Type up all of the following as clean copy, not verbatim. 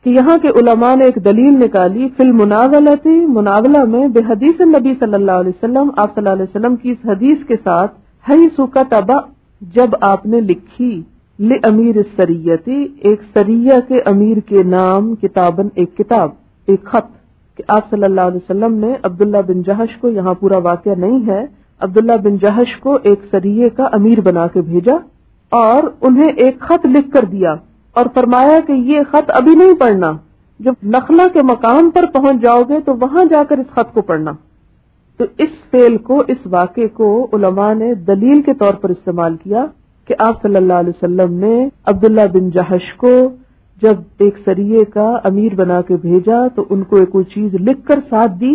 کہ یہاں کے علماء نے ایک دلیل نکالی فی المناولتی، مناولہ میں، بے حدیث نبی صلی اللہ علیہ وسلم، آپ صلی اللہ علیہ وسلم کی اس حدیث کے ساتھ، حیث کتب، جب آپ نے لکھی، لامیر السریتی، ایک سریہ کے امیر کے نام، کتابن، ایک کتاب، ایک خط، کہ آپ صلی اللہ علیہ وسلم نے عبداللہ بن جہش کو، یہاں پورا واقعہ نہیں ہے، عبداللہ بن جہش کو ایک سریے کا امیر بنا کے بھیجا اور انہیں ایک خط لکھ کر دیا اور فرمایا کہ یہ خط ابھی نہیں پڑھنا، جب نخلا کے مقام پر پہنچ جاؤ گے تو وہاں جا کر اس خط کو پڑھنا۔ تو اس فعل کو، اس واقعے کو علماء نے دلیل کے طور پر استعمال کیا کہ آپ صلی اللہ علیہ وسلم نے عبداللہ بن جہش کو جب ایک سریے کا امیر بنا کے بھیجا تو ان کو کوئی چیز لکھ کر ساتھ دی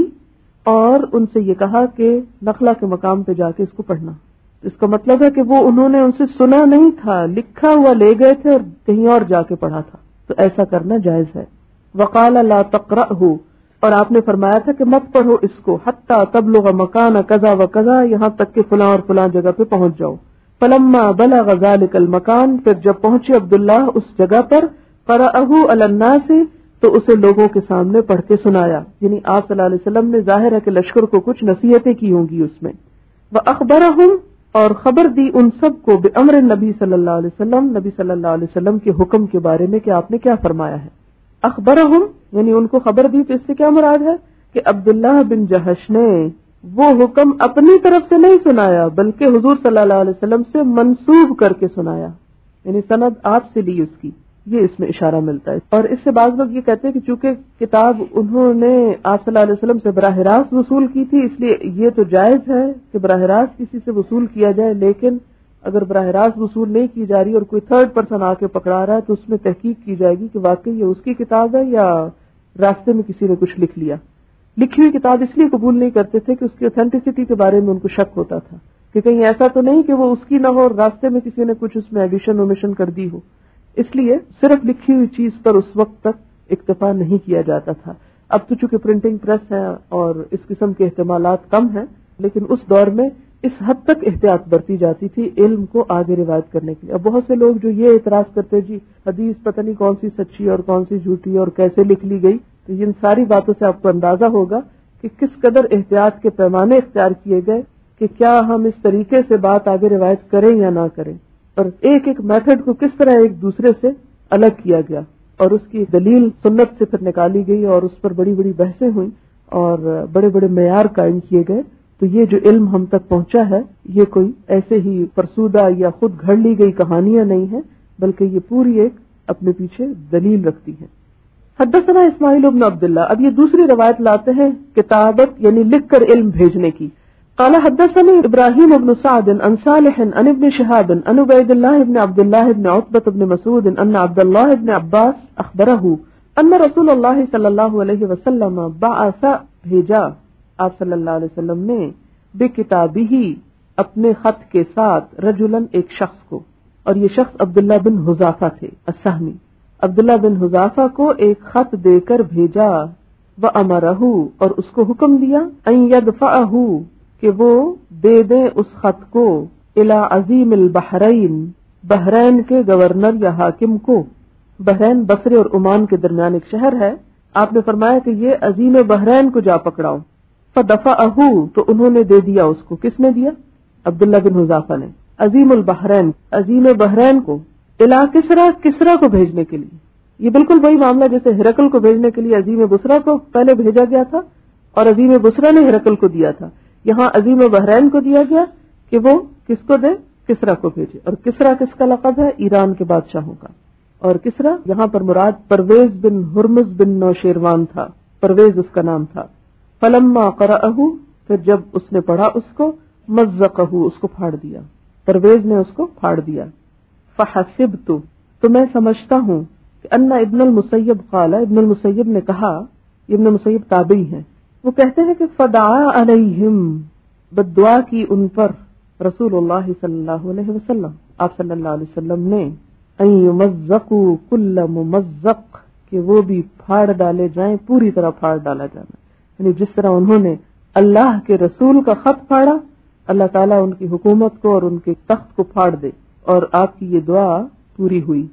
اور ان سے یہ کہا کہ نخلا کے مقام پہ جا کے اس کو پڑھنا۔ اس کا مطلب ہے کہ وہ انہوں نے ان سے سنا نہیں تھا، لکھا ہوا لے گئے تھے اور کہیں اور جا کے پڑھا تھا، تو ایسا کرنا جائز ہے۔ وقال لا تقرأہ، اور آپ نے فرمایا تھا کہ مت پڑھو اس کو، حتی تبلغ مکان کذا و کذا، یہاں تک کہ فلاں اور فلاں جگہ پہ پہنچ جاؤ۔ فلما بلغ ذلک المکان، پھر جب پہنچے عبداللہ اس جگہ پر، قرأہ علی الناس، تو اسے لوگوں کے سامنے پڑھ کے سنایا، یعنی آپ صلی اللہ علیہ وسلم نے ظاہر ہے کہ لشکر کو کچھ نصیحتیں کی ہوں گی اس میں۔ وأخبرہم، اور خبر دی ان سب کو، بأمر نبی صلی اللہ علیہ وسلم، نبی صلی اللہ علیہ وسلم کے حکم کے بارے میں کہ آپ نے کیا فرمایا ہے۔ اخبرہم یعنی ان کو خبر دی، تو اس سے کیا مراد ہے کہ عبداللہ بن جہش نے وہ حکم اپنی طرف سے نہیں سنایا بلکہ حضور صلی اللہ علیہ وسلم سے منسوب کر کے سنایا، یعنی سند آپ سے لی اس کی، یہ اس میں اشارہ ملتا ہے۔ اور اس سے بعض لوگ یہ کہتے ہیں کہ چونکہ کتاب انہوں نے آپ صلی اللہ علیہ وسلم سے براہ راست وصول کی تھی، اس لیے یہ تو جائز ہے کہ براہ راست کسی سے وصول کیا جائے، لیکن اگر براہ راست وصول نہیں کی جا رہی اور کوئی تھرڈ پرسن آ کے پکڑا رہا ہے تو اس میں تحقیق کی جائے گی کہ واقعی یہ اس کی کتاب ہے یا راستے میں کسی نے کچھ لکھ لیا۔ لکھی ہوئی کتاب اس لیے قبول نہیں کرتے تھے کہ اس کی اوتھینٹسٹی کے بارے میں ان کو شک ہوتا تھا کہ کہیں ایسا تو نہیں کہ وہ اس کی نہ ہو اور راستے میں کسی نے کچھ اس میں ایڈیشن اومیشن کر دی ہو، اس لیے صرف لکھی ہوئی چیز پر اس وقت تک اکتفا نہیں کیا جاتا تھا۔ اب تو چونکہ پرنٹنگ پریس ہے اور اس قسم کے احتمالات کم ہیں، لیکن اس دور میں اس حد تک احتیاط برتی جاتی تھی علم کو آگے روایت کرنے کے لیے۔ اب بہت سے لوگ جو یہ اعتراض کرتے جی حدیث پتہ نہیں کون سی سچی اور کون سی جھوٹی اور کیسے لکھ لی گئی، تو ان ساری باتوں سے آپ کو اندازہ ہوگا کہ کس قدر احتیاط کے پیمانے اختیار کیے گئے کہ کیا ہم اس طریقے سے بات آگے روایت کریں یا نہ کریں، اور ایک ایک میتھڈ کو کس طرح ایک دوسرے سے الگ کیا گیا اور اس کی دلیل سنت سے پھر نکالی گئی اور اس پر بڑی بڑی بحثیں ہوئیں اور بڑے بڑے معیار قائم کیے گئے۔ تو یہ جو علم ہم تک پہنچا ہے یہ کوئی ایسے ہی فرسودہ یا خود گھڑ لی گئی کہانیاں نہیں ہیں، بلکہ یہ پوری ایک اپنے پیچھے دلیل رکھتی ہے۔ حدثنا اسماعیل بن عبداللہ، اب یہ دوسری روایت لاتے ہیں کتابت یعنی لکھ کر علم بھیجنے کی۔ قال حدثني ابراهيم بن سعد عن صالح عن ابن شهاب عن عبيد الله بن عبد الله بن عتبة بن مسعود ان عبد الله بن عباس اخبره ان رسول الله صلی اللہ علیہ وسلم بعث، بھیجا آپ صلی اللہ علیہ وسلم نے، بکتابہ اپنے خط کے ساتھ، رجلا ایک شخص کو، اور یہ شخص عبداللہ بن حذافہ تھے السہمی، عبداللہ بن حذافہ کو ایک خط دے کر بھیجا، وامرہ اور اس کو حکم دیا، ان یدفعہ کہ وہ دے دیں اس خط کو، الی عظیم البحرین بحرین کے گورنر یا حاکم کو۔ بحرین بصرے اور عمان کے درمیان ایک شہر ہے، آپ نے فرمایا کہ یہ عظیم بحرین کو جا پکڑاؤ۔ فدفعہ تو انہوں نے دے دیا اس کو، کس نے دیا؟ عبداللہ بن حذافہ نے، عظیم البحرین، عظیم بحرین کو، الی کسرا، کسرا کو بھیجنے کے لیے۔ یہ بالکل وہی معاملہ جیسے ہرقل کو بھیجنے کے لیے عظیم بصرہ کو پہلے بھیجا گیا تھا اور عظیم بصرہ نے ہرقل کو دیا تھا، یہاں عظیم بحرین کو دیا گیا کہ وہ کس کو دے؟ کسرا کو بھیجے۔ اور کسرا کس کا لقب ہے؟ ایران کے بادشاہوں کا۔ اور کسرا یہاں پر مراد پرویز بن ہرمز بن نوشیروان تھا، پرویز اس کا نام تھا۔ فلما قرأہ پھر جب اس نے پڑھا اس کو، مزقہ اس کو پھاڑ دیا، پرویز نے اس کو پھاڑ دیا۔ فحسبت تو میں سمجھتا ہوں کہ ان ابن المسیب قال، ابن المسیب نے کہا، ابن المسیب تابعی ہیں، وہ کہتے ہیں کہ فدعا علیہم بدعا کی ان پر رسول اللہ صلی اللہ علیہ وسلم، آپ صلی اللہ علیہ وسلم نے، ان یمزقوا کل ممزق کہ وہ بھی پھاڑ ڈالے جائیں، پوری طرح پھاڑ ڈالا جانا، یعنی جس طرح انہوں نے اللہ کے رسول کا خط پھاڑا، اللہ تعالیٰ ان کی حکومت کو اور ان کے تخت کو پھاڑ دے، اور آپ کی یہ دعا پوری ہوئی۔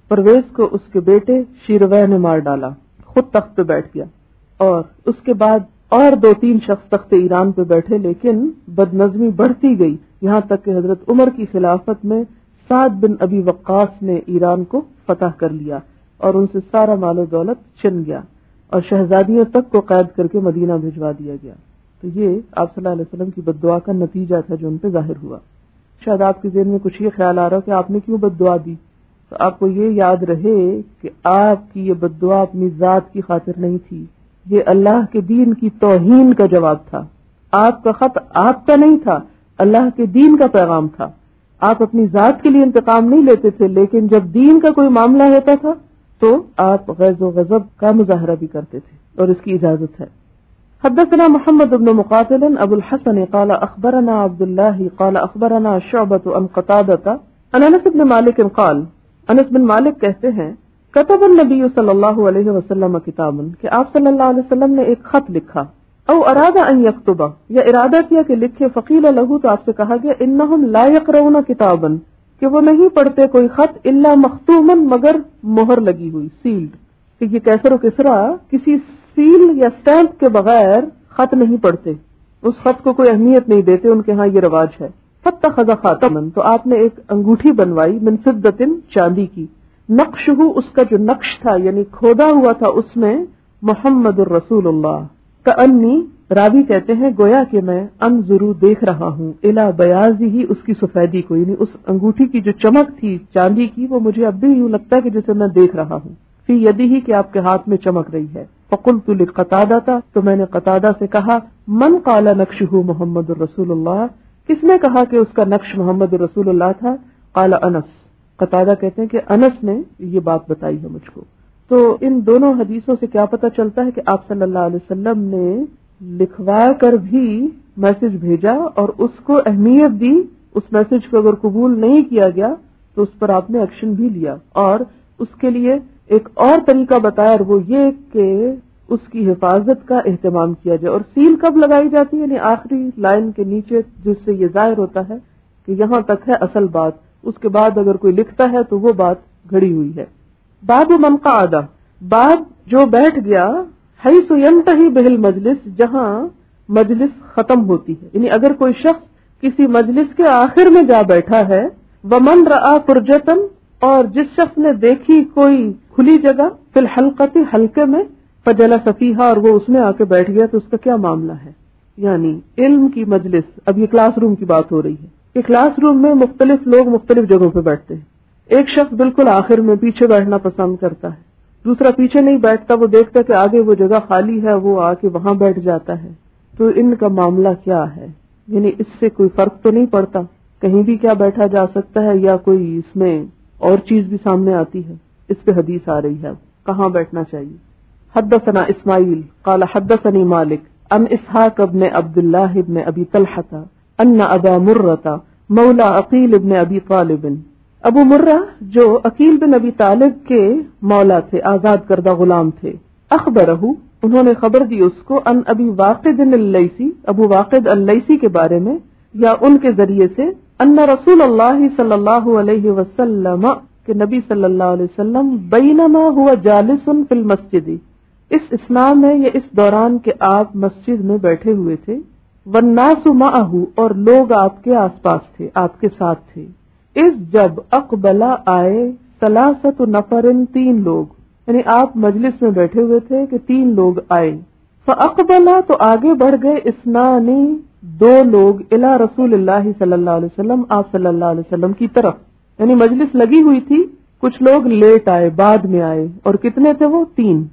پرویز کو اس کے بیٹے شیرویہ نے مار ڈالا، خود تخت پہ بیٹھ گیا، اور اس کے بعد اور 2-3 شخص تخت ایران پہ بیٹھے، لیکن بدنظمی بڑھتی گئی یہاں تک کہ حضرت عمر کی خلافت میں سعد بن ابی وقاص نے ایران کو فتح کر لیا اور ان سے سارا مال و دولت چھن گیا، اور شہزادیوں تک کو قید کر کے مدینہ بھجوا دیا گیا۔ تو یہ آپ صلی اللہ علیہ وسلم کی بد دعا کا نتیجہ تھا جو ان پہ ظاہر ہوا۔ شاید آپ کے ذہن میں کچھ یہ خیال آ رہا کہ آپ نے کیوں بد دعا دی، تو آپ کو یہ یاد رہے کہ آپ کی یہ بد دعا اپنی ذات کی خاطر نہیں تھی، یہ اللہ کے دین کی توہین کا جواب تھا۔ آپ کا خط آپ کا نہیں تھا، اللہ کے دین کا پیغام تھا۔ آپ اپنی ذات کے لیے انتقام نہیں لیتے تھے، لیکن جب دین کا کوئی معاملہ ہوتا تھا تو آپ غیظ و غضب کا مظاہرہ بھی کرتے تھے، اور اس کی اجازت ہے۔ حدثنا محمد بن مقاتل ابو الحسن قال اخبرنا عبد الله قال اخبرنا شعبة عن قتادة عن انس بن مالك قال، انس بن مالک کہتے ہیں کتب النبی صلی اللہ علیہ وسلم کتابا، کہ آپ صلی اللہ علیہ وسلم نے ایک خط لکھا، او اراد ان یکتب، یا ارادہ کیا کہ لکھے، فقیل له، تو آپ سے کہا گیا انہم لا یقرؤون کتابا، کہ وہ نہیں پڑھتے کوئی خط الا مختوما، مگر مہر لگی ہوئی، سیلڈ، کہ یہ کیسر و کسرا کسی سیل یا اسٹیمپ کے بغیر خط نہیں پڑھتے، اس خط کو کوئی اہمیت نہیں دیتے، ان کے ہاں یہ رواج ہے۔ فاتخذ خاتما، تو آپ نے ایک انگوٹھی بنوائی، من فضة، چاندی کی، نقشہ، اس کا جو نقش تھا یعنی کھودا ہوا تھا اس میں محمد الرسول اللہ، کأنی، راوی کہتے ہیں گویا کہ میں انظرو، دیکھ رہا ہوں، الی بیاضہ، اس کی سفیدی کو، یعنی اس انگوٹھی کی جو چمک تھی چاندی کی، وہ مجھے اب بھی یوں لگتا ہے کہ جسے میں دیکھ رہا ہوں، فی یدہ، کہ آپ کے ہاتھ میں چمک رہی ہے۔ فقلت لقتادہ، تو میں نے قتادہ سے کہا، من قال نقشہ محمد الرسول اللہ، کس نے کہا کہ اس کا نقش محمد الرسول اللہ تھا؟ قال انس، قتادہ کہتے ہیں کہ انس نے یہ بات بتائی ہے مجھ کو۔ تو ان دونوں حدیثوں سے کیا پتہ چلتا ہے کہ آپ صلی اللہ علیہ وسلم نے لکھوا کر بھی میسج بھیجا اور اس کو اہمیت دی، اس میسج کو اگر قبول نہیں کیا گیا تو اس پر آپ نے ایکشن بھی لیا، اور اس کے لیے ایک اور طریقہ بتایا، اور وہ یہ کہ اس کی حفاظت کا اہتمام کیا جائے۔ اور سیل کب لگائی جاتی ہے؟ یعنی آخری لائن کے نیچے، جس سے یہ ظاہر ہوتا ہے کہ یہاں تک ہے اصل بات، اس کے بعد اگر کوئی لکھتا ہے تو وہ بات گھڑی ہوئی ہے۔ باب من قعد، باب جو بیٹھ گیا، حیث ینتہی بہ المجلس، جہاں مجلس ختم ہوتی ہے، یعنی اگر کوئی شخص کسی مجلس کے آخر میں جا بیٹھا ہے، ومن رأى فرجة، اور جس شخص نے دیکھی کوئی کھلی جگہ، فی الحلقۃ، حلقے میں، فجلس فیہا، اور وہ اس میں آ کے بیٹھ گیا، تو اس کا کیا معاملہ ہے؟ یعنی علم کی مجلس، اب یہ کلاس روم کی بات ہو رہی ہے کہ کلاس روم میں مختلف لوگ مختلف جگہوں پہ بیٹھتے ہیں۔ ایک شخص بالکل آخر میں پیچھے بیٹھنا پسند کرتا ہے، دوسرا پیچھے نہیں بیٹھتا، وہ دیکھتا کہ آگے وہ جگہ خالی ہے، وہ آ کے وہاں بیٹھ جاتا ہے۔ تو ان کا معاملہ کیا ہے؟ یعنی اس سے کوئی فرق تو نہیں پڑتا، کہیں بھی کیا بیٹھا جا سکتا ہے، یا کوئی اس میں اور چیز بھی سامنے آتی ہے؟ اس پہ حدیث آ رہی ہے، کہاں بیٹھنا چاہیے۔ حدثنا اسماعیل قال حدثني مالک عن اسحاق بن عبد الله بن ابی طلحة ان ابا مرة مولا عقیل بن ابی طالب، ابو مرہ جو عقیل بن ابی طالب کے مولا تھے، آزاد کردہ غلام تھے، اخبرہ، انہوں نے خبر دی اس کو، ان ابی واقد اللیثی، ابو واقد اللیثی کے بارے میں، یا ان کے ذریعے سے، ان رسول اللہ صلی اللہ علیہ وسلم، کہ نبی صلی اللہ علیہ وسلم، بینما ہوا جالس فی المسجد، اس اسلام میں یا اس دوران کہ آپ مسجد میں بیٹھے ہوئے تھے، والناس معہ، اور لوگ آپ کے آس پاس تھے، آپ کے ساتھ تھے، اس جب اقبلا آئے، ثلاثۃ نفر، 3 لوگ، یعنی آپ مجلس میں بیٹھے ہوئے تھے کہ 3 لوگ آئے، فاقبلا، تو آگے بڑھ گئے، اثنان، 2 لوگ، الی رسول اللہ صلی اللہ علیہ وسلم، آپ صلی اللہ علیہ وسلم کی طرف، یعنی مجلس لگی ہوئی تھی، کچھ لوگ لیٹ آئے، بعد میں آئے، اور کتنے تھے وہ؟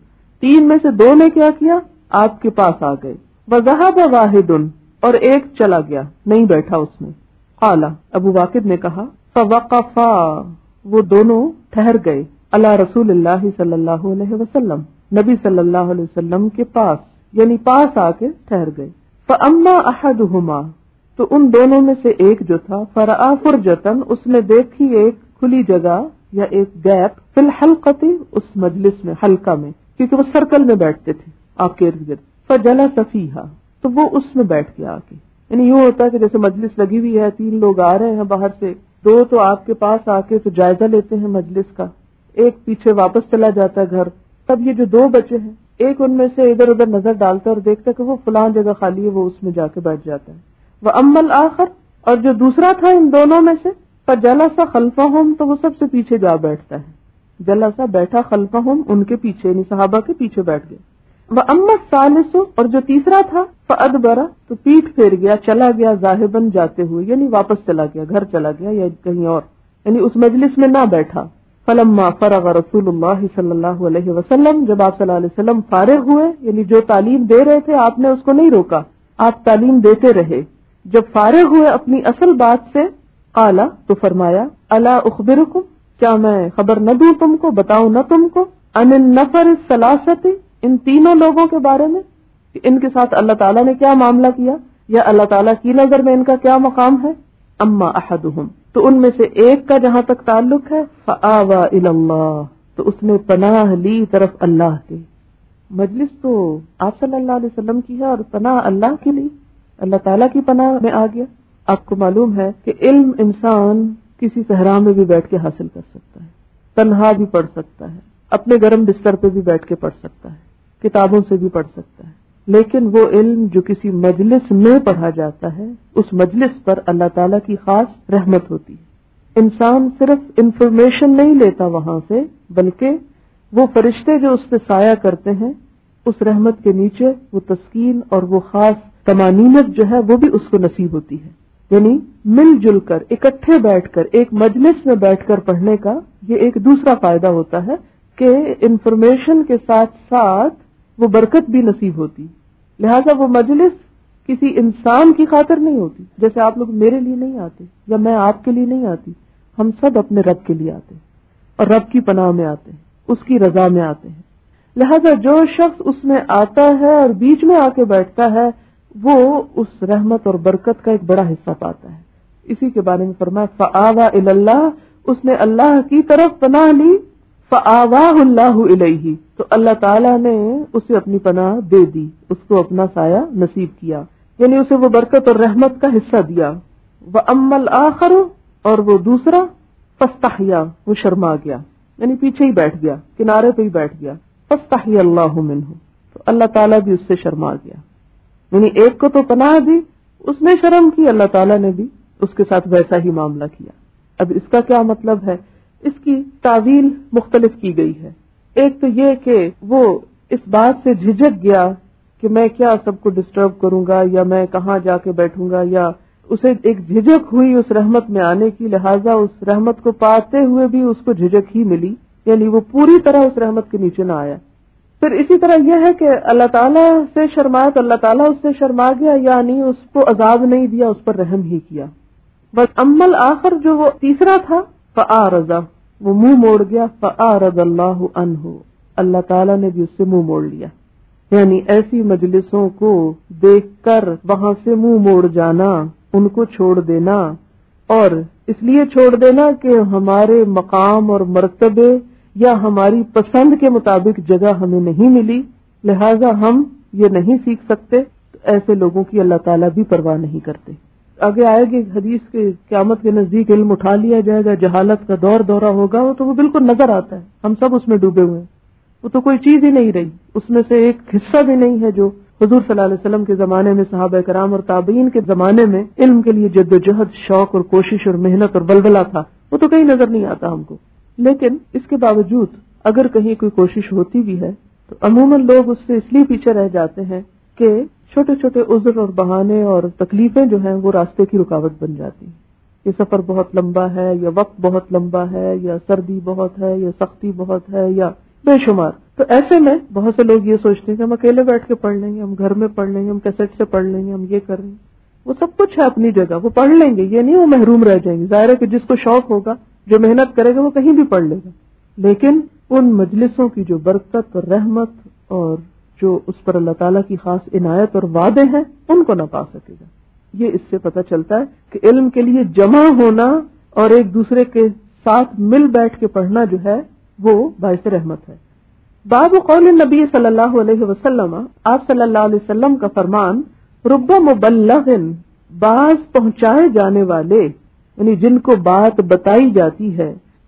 3 میں سے 2 نے کیا کیا؟ آپ کے پاس آ گئے، وذهب واحد، اور ایک چلا گیا، نہیں بیٹھا اس میں، قال، ابو واقد نے کہا، فوقفا، وہ دونوں ٹھہر گئے، علی رسول اللہ صلی اللہ علیہ وسلم، نبی صلی اللہ علیہ وسلم کے پاس، یعنی پاس آ کے ٹھہر گئے، فاما احدہما، تو ان دونوں میں سے ایک جو تھا، فرآ فرجتن، اس نے دیکھی ایک کھلی جگہ یا ایک گیپ، فی الحلقۃ، اس مجلس میں، حلقہ میں، کیونکہ وہ سرکل میں بیٹھتے تھے آپ کے ارد گرد، فجلس فیہا، تو وہ اس میں بیٹھ گیا آ کے، یعنی یوں ہوتا ہے کہ جیسے مجلس لگی ہوئی ہے، 3 لوگ آ رہے ہیں باہر سے، 2 تو آپ کے پاس آ کے تو جائزہ لیتے ہیں مجلس کا، ایک پیچھے واپس چلا جاتا ہے گھر، تب یہ جو دو بچے ہیں ایک ان میں سے ادھر ادھر نظر ڈالتا ہے اور دیکھتا ہے کہ وہ فلاں جگہ خالی ہے، وہ اس میں جا کے بیٹھ جاتا ہے. وَأَمَّا الْآخَرُ، اور جو دوسرا تھا ان دونوں میں سے، فَجَلَسَ خَلْفَهُمْ، تو وہ سب سے پیچھے جا بیٹھتا ہے. جلسا بیٹھا، خلفہم ان کے پیچھے یعنی صحابہ کے پیچھے بیٹھ گئے. وَأَمَّا الثَّالِثُ، اور جو تیسرا تھا، فَأَدْبَرَ، تو پیٹھ پھیر گیا، چلا گیا، ذاہباً جاتے ہوئے، یعنی واپس چلا گیا، گھر چلا گیا یا کہیں اور، یعنی اس مجلس میں نہ بیٹھا. فلما فرغ رسول اللہ صلی اللہ علیہ وسلم، جب آپ صلی اللہ علیہ وسلم فارغ ہوئے، یعنی جو تعلیم دے رہے تھے آپ نے اس کو نہیں روکا، آپ تعلیم دیتے رہے. جب فارغ ہوئے اپنی اصل بات سے، قال، تو فرمایا، الا اخبرکم، کیا میں خبر نہ دوں تم کو، بتاؤں نہ تم کو، ان النفر الثلاثه، ان تینوں لوگوں کے بارے میں، کہ ان کے ساتھ اللہ تعالیٰ نے کیا معاملہ کیا، یا اللہ تعالیٰ کی نظر میں ان کا کیا مقام ہے. اما احدہم، تو ان میں سے ایک کا جہاں تک تعلق ہے، فآوى الى اللہ، تو اس نے پناہ لی طرف اللہ کے. مجلس تو آپ صلی اللہ علیہ وسلم کی ہے اور پناہ اللہ کی لی، اللہ تعالیٰ کی پناہ میں آ گیا. آپ کو معلوم ہے کہ علم انسان کسی صحرا میں بھی بیٹھ کے حاصل کر سکتا ہے، تنہا بھی پڑھ سکتا ہے، اپنے گرم بستر پہ بھی بیٹھ کے پڑھ سکتا ہے، کتابوں سے بھی پڑھ سکتا ہے. لیکن وہ علم جو کسی مجلس میں پڑھا جاتا ہے، اس مجلس پر اللہ تعالیٰ کی خاص رحمت ہوتی ہے. انسان صرف انفارمیشن نہیں لیتا وہاں سے، بلکہ وہ فرشتے جو اس سے سایہ کرتے ہیں، اس رحمت کے نیچے وہ تسکین اور وہ خاص طمانینت جو ہے وہ بھی اس کو نصیب ہوتی ہے. یعنی مل جل کر، اکٹھے بیٹھ کر، ایک مجلس میں بیٹھ کر پڑھنے کا یہ ایک دوسرا فائدہ ہوتا ہے کہ انفارمیشن کے ساتھ ساتھ وہ برکت بھی نصیب ہوتی. لہذا وہ مجلس کسی انسان کی خاطر نہیں ہوتی، جیسے آپ لوگ میرے لیے نہیں آتے یا میں آپ کے لیے نہیں آتی، ہم سب اپنے رب کے لیے آتے ہیں اور رب کی پناہ میں آتے ہیں، اس کی رضا میں آتے ہیں. لہذا جو شخص اس میں آتا ہے اور بیچ میں آ کے بیٹھتا ہے، وہ اس رحمت اور برکت کا ایک بڑا حصہ پاتا ہے. اسی کے بارے میں فرمایا، فآوى الى اللہ، اس نے اللہ کی طرف پناہ لی، فآواہ اللہ الیہ، تو اللہ تعالیٰ نے اسے اپنی پناہ دے دی، اس کو اپنا سایہ نصیب کیا، یعنی اسے وہ برکت اور رحمت کا حصہ دیا. وَأَمَّا الْآخَرُ، اور وہ دوسرا، فَاسْتَحْيَا، وہ شرما گیا، یعنی پیچھے ہی بیٹھ گیا، کنارے پہ ہی بیٹھ گیا. فَاسْتَحْيَا اللَّهُ مِنْهُ، تو اللہ تعالیٰ بھی اس سے شرما گیا. یعنی ایک کو تو پناہ دی، اس نے شرم کی، اللہ تعالیٰ نے بھی اس کے ساتھ ویسا ہی معاملہ کیا. اب اس کا کیا مطلب ہے؟ اس کی تعویل مختلف کی گئی ہے. ایک تو یہ کہ وہ اس بات سے جھجک گیا کہ میں کیا سب کو ڈسٹرب کروں گا، یا میں کہاں جا کے بیٹھوں گا، یا اسے ایک جھجک ہوئی اس رحمت میں آنے کی، لہٰذا اس رحمت کو پاتے ہوئے بھی اس کو جھجک ہی ملی، یعنی وہ پوری طرح اس رحمت کے نیچے نہ آیا. پھر اسی طرح یہ ہے کہ اللہ تعالیٰ سے شرمایا تو اللہ تعالیٰ اس سے شرما گیا، یعنی اس کو عذاب نہیں دیا، اس پر رحم ہی کیا. بس اما الآخر، جو وہ تیسرا تھا، فأعرض، وہ منہ موڑ گیا، فأعرض اللہ عنہ، اللہ تعالیٰ نے بھی اس سے منہ موڑ لیا. یعنی ایسی مجلسوں کو دیکھ کر وہاں سے منہ موڑ جانا، ان کو چھوڑ دینا، اور اس لیے چھوڑ دینا کہ ہمارے مقام اور مرتبے یا ہماری پسند کے مطابق جگہ ہمیں نہیں ملی، لہذا ہم یہ نہیں سیکھ سکتے. تو ایسے لوگوں کی اللہ تعالیٰ بھی پرواہ نہیں کرتے. آگے آئے گی حدیث کے قیامت کے نزدیک علم اٹھا لیا جائے گا، جہالت کا دورہ ہوگا، تو وہ بالکل نظر آتا ہے، ہم سب اس میں ڈوبے ہوئے ہیں، وہ تو کوئی چیز ہی نہیں رہی، اس میں سے ایک حصہ بھی نہیں ہے جو حضور صلی اللہ علیہ وسلم کے زمانے میں، صحابہ کرام اور تابعین کے زمانے میں علم کے لیے جد و جہد، شوق اور کوشش اور محنت اور بلبلہ تھا، وہ تو کہیں نظر نہیں آتا ہم کو. لیکن اس کے باوجود اگر کہیں کوئی کوشش ہوتی بھی ہے تو عموماً لوگ اس سے اس لیے پیچھے رہ جاتے ہیں کہ چھوٹے چھوٹے عذر اور بہانے اور تکلیفیں جو ہیں وہ راستے کی رکاوٹ بن جاتی ہیں. یہ سفر بہت لمبا ہے، یا وقت بہت لمبا ہے، یا سردی بہت ہے، یا سختی بہت ہے، یا بے شمار. تو ایسے میں بہت سے لوگ یہ سوچتے ہیں کہ ہم اکیلے بیٹھ کے پڑھ لیں گے، ہم گھر میں پڑھ لیں گے، ہم کیسٹ سے پڑھ لیں گے، ہم یہ کر لیں گے. وہ سب کچھ ہے اپنی جگہ، وہ پڑھ لیں گے، یہ نہیں وہ محروم رہ جائیں گے. ظاہر ہے کہ جس کو شوق ہوگا، جو محنت کرے گا، وہ کہیں بھی پڑھ لے گا. لیکن ان مجلسوں کی جو برکت اور رحمت اور جو اس پر اللہ تعالیٰ کی خاص عنایت اور وعدے ہیں، ان کو نہ پا سکے گا. یہ اس سے پتہ چلتا ہے کہ علم کے لیے جمع ہونا اور ایک دوسرے کے ساتھ مل بیٹھ کے پڑھنا جو ہے وہ باعث رحمت ہے. باب قول نبی صلی اللہ علیہ وسلم، آپ صلی اللہ علیہ وسلم کا فرمان، رب مبلغ، بعض پہنچائے جانے والے، یعنی جن کو بات بتائی جاتی ہے،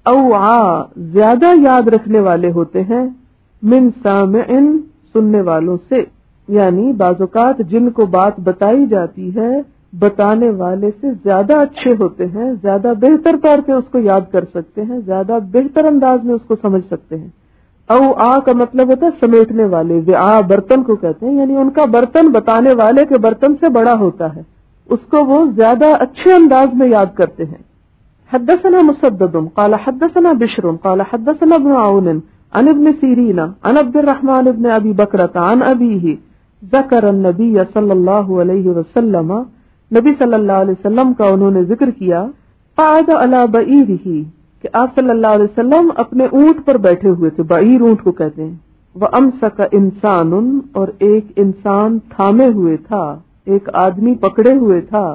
اوعا زیادہ یاد رکھنے والے ہوتے ہیں، من سامعن سننے والوں سے، یعنی بعض اوقات جن کو بات بتائی جاتی ہے بتانے والے سے زیادہ اچھے ہوتے ہیں، زیادہ بہتر طور پہ اس کو یاد کر سکتے ہیں، زیادہ بہتر انداز میں اس کو سمجھ سکتے ہیں۔ اوعا کا مطلب ہوتا ہے سمیٹنے والے، وعاء برتن کو کہتے ہیں، یعنی ان کا برتن بتانے والے کے برتن سے بڑا ہوتا ہے، اس کو وہ زیادہ اچھے انداز میں یاد کرتے ہیں۔ حدثنا مسدد قال حدثنا بشر قال حدثنا ابن عون عن ابن سیرین عن عبد الرحمن ابن ابی بکرۃ عن ابیہ ذکر النبی صلی اللہ علیہ وسلم، نبی صلی اللہ علیہ وسلم کا انہوں نے ذکر کیا، قعد علی بعیرہ کہ آپ صلی اللہ علیہ وسلم اپنے اونٹ پر بیٹھے ہوئے تھے، بعیر اونٹ کو کہتے ہیں، وامسک انسان اور ایک انسان تھامے ہوئے تھا، ایک آدمی پکڑے ہوئے تھا،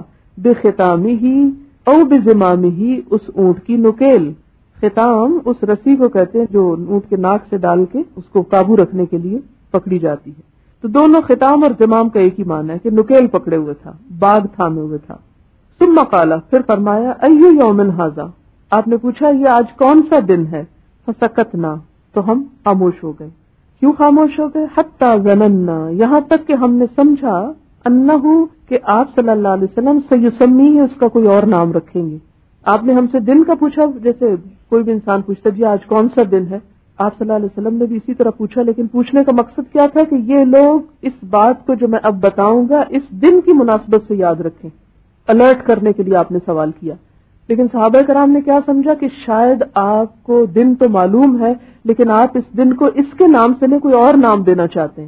بختامہ او بزمامہ اس اونٹ کی نکیل، ختام اس رسی کو کہتے ہیں جو اونٹ کے ناک سے ڈال کے اس کو قابو رکھنے کے لیے پکڑی جاتی ہے، تو دونوں ختام اور زمام کا ایک ہی معنی ہے کہ نکیل پکڑے ہوئے تھا، باغ تھامے ہوئے تھا۔ ثم قال پھر فرمایا ایہ یوم ھذا، آپ نے پوچھا یہ آج کون سا دن ہے، فسکتنا تو ہم خاموش ہو گئے۔ کیوں خاموش ہو گئے؟ حتی ظننا یہاں تک کہ ہم نے سمجھا، انہو کہ آپ صلی اللہ علیہ وسلم سیسمی ہے اس کا کوئی اور نام رکھیں گے۔ آپ نے ہم سے دن کا پوچھا، جیسے کوئی بھی انسان پوچھتا جی آج کون سا دن ہے، آپ صلی اللہ علیہ وسلم نے بھی اسی طرح پوچھا، لیکن پوچھنے کا مقصد کیا تھا کہ یہ لوگ اس بات کو جو میں اب بتاؤں گا اس دن کی مناسبت سے یاد رکھیں، الرٹ کرنے کے لیے آپ نے سوال کیا۔ لیکن صحابہ کرام نے کیا سمجھا کہ شاید آپ کو دن تو معلوم ہے لیکن آپ اس دن کو اس کے نام سے نہیں کوئی اور نام دینا چاہتے ہیں،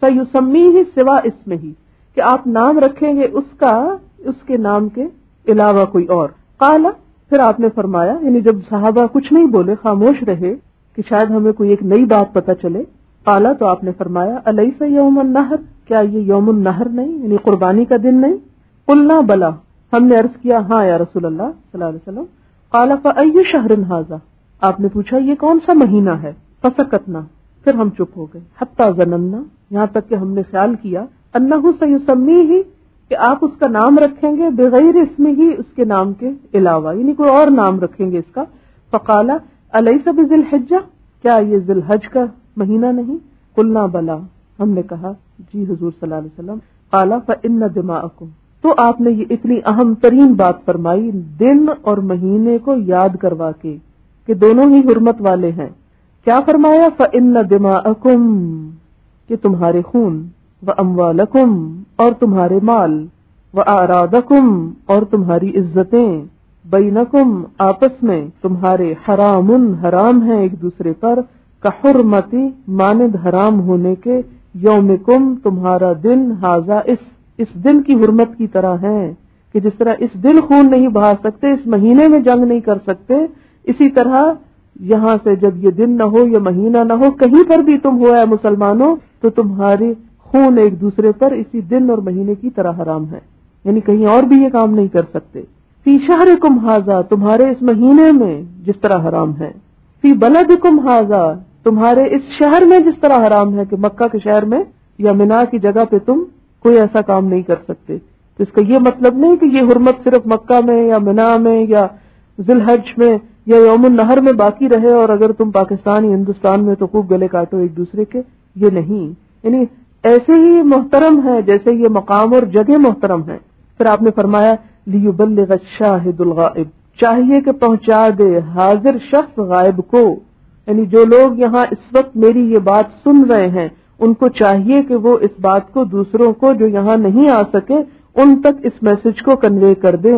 سیسمیہ سوا اسمہ، کہ آپ نام رکھیں گے اس کا اس کے نام کے علاوہ کوئی اور۔ قال پھر آپ نے فرمایا، یعنی جب صحابہ کچھ نہیں بولے خاموش رہے کہ شاید ہمیں کوئی ایک نئی بات پتہ چلے، قال تو آپ نے فرمایا الیس یوم النحر، کیا یہ یوم النحر نہیں، یعنی قربانی کا دن نہیں؟ قلنا بلا، ہم نے عرض کیا ہاں یا رسول اللہ صلی اللہ علیہ وسلم۔ قال فأی شہر ھذا، آپ نے پوچھا یہ کون سا مہینہ ہے؟ فسکتنا پھر ہم چپ ہو گئے، حتی ظننا یہاں تک کہ ہم نے خیال کیا، انہ سیسمیہ کہ آپ اس کا نام رکھیں گے، بغیر اسمہ اس کے نام کے علاوہ، یعنی کوئی اور نام رکھیں گے اس کا۔ فقال الیس بذی الحجہ، کیا یہ ذی الحج کا مہینہ نہیں؟ قلنا بلا، ہم نے کہا جی حضور صلی اللہ علیہ وسلم۔ قال فإن دماءکم، تو آپ نے یہ اتنی اہم ترین بات فرمائی دن اور مہینے کو یاد کروا کے کہ دونوں ہی حرمت والے ہیں۔ کیا فرمایا؟ فإن دماءکم، کہ تمہارے خون، واموالکم اور تمہارے مال، واعراضکم اور تمہاری عزتیں، بینکم آپس میں تمہارے، حرام حرام ہیں ایک دوسرے پر، کحرمتی مانند حرام ہونے کے، یومکم تمہارا دن، ھذا اس دن کی حرمت کی طرح ہیں، کہ جس طرح اس دن خون نہیں بہا سکتے، اس مہینے میں جنگ نہیں کر سکتے، اسی طرح یہاں سے جب یہ دن نہ ہو یا مہینہ نہ ہو، کہیں پر بھی تم ہو اے مسلمانوں تو تمہاری خون ایک دوسرے پر اسی دن اور مہینے کی طرح حرام ہے، یعنی کہیں اور بھی یہ کام نہیں کر سکتے۔ فی شہرکم ھذا، تمہارے اس مہینے میں جس طرح حرام ہے، فی بلدکم ھذا، تمہارے اس شہر میں جس طرح حرام ہے، کہ مکہ کے شہر میں یا منا کی جگہ پہ تم کوئی ایسا کام نہیں کر سکتے۔ تو اس کا یہ مطلب نہیں کہ یہ حرمت صرف مکہ میں یا منا میں یا ذی الحج میں یا یوم النحر میں باقی رہے، اور اگر تم پاکستان یا ہندوستان میں تو خوب گلے کاٹو ایک دوسرے کے، یہ نہیں، یعنی ایسے ہی محترم ہے جیسے یہ مقام اور جگہ محترم ہے۔ پھر آپ نے فرمایا لیبلغ الشاہد الغائب، چاہیے کہ پہنچا دے حاضر شخص غائب کو، یعنی جو لوگ یہاں اس وقت میری یہ بات سن رہے ہیں ان کو چاہیے کہ وہ اس بات کو دوسروں کو جو یہاں نہیں آ سکے ان تک اس میسج کو کنوے کر دیں۔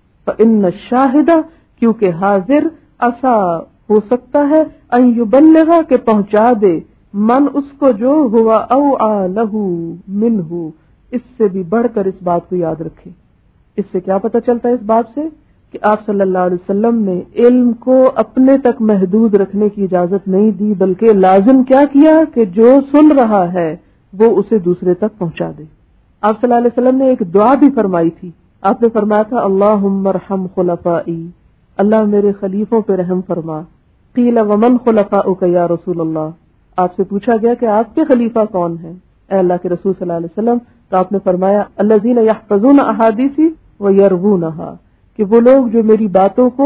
فإن الشاہد، کیونکہ حاضر، عسا ہو سکتا ہے، ان یبلغ کہ پہنچا دے، من اس کو جو ہوا اوعى له منہ، اس سے بھی بڑھ کر اس بات کو یاد رکھے۔ اس سے کیا پتہ چلتا ہے اس بات سے کہ آپ صلی اللہ علیہ وسلم نے علم کو اپنے تک محدود رکھنے کی اجازت نہیں دی، بلکہ لازم کیا کیا کہ جو سن رہا ہے وہ اسے دوسرے تک پہنچا دے۔ آپ صلی اللہ علیہ وسلم نے ایک دعا بھی فرمائی تھی، آپ نے فرمایا تھا اللہم ارحم خلفائی، اللہ میرے خلیفوں پہ رحم فرما۔ قیل ومن خلفاؤک یا رسول اللہ، آپ سے پوچھا گیا کہ آپ کے خلیفہ کون ہیں اے اللہ کے رسول صلی اللہ علیہ وسلم، تو آپ نے فرمایا الذین یحفظون احادیثی ویروونہا، کہ وہ لوگ جو میری باتوں کو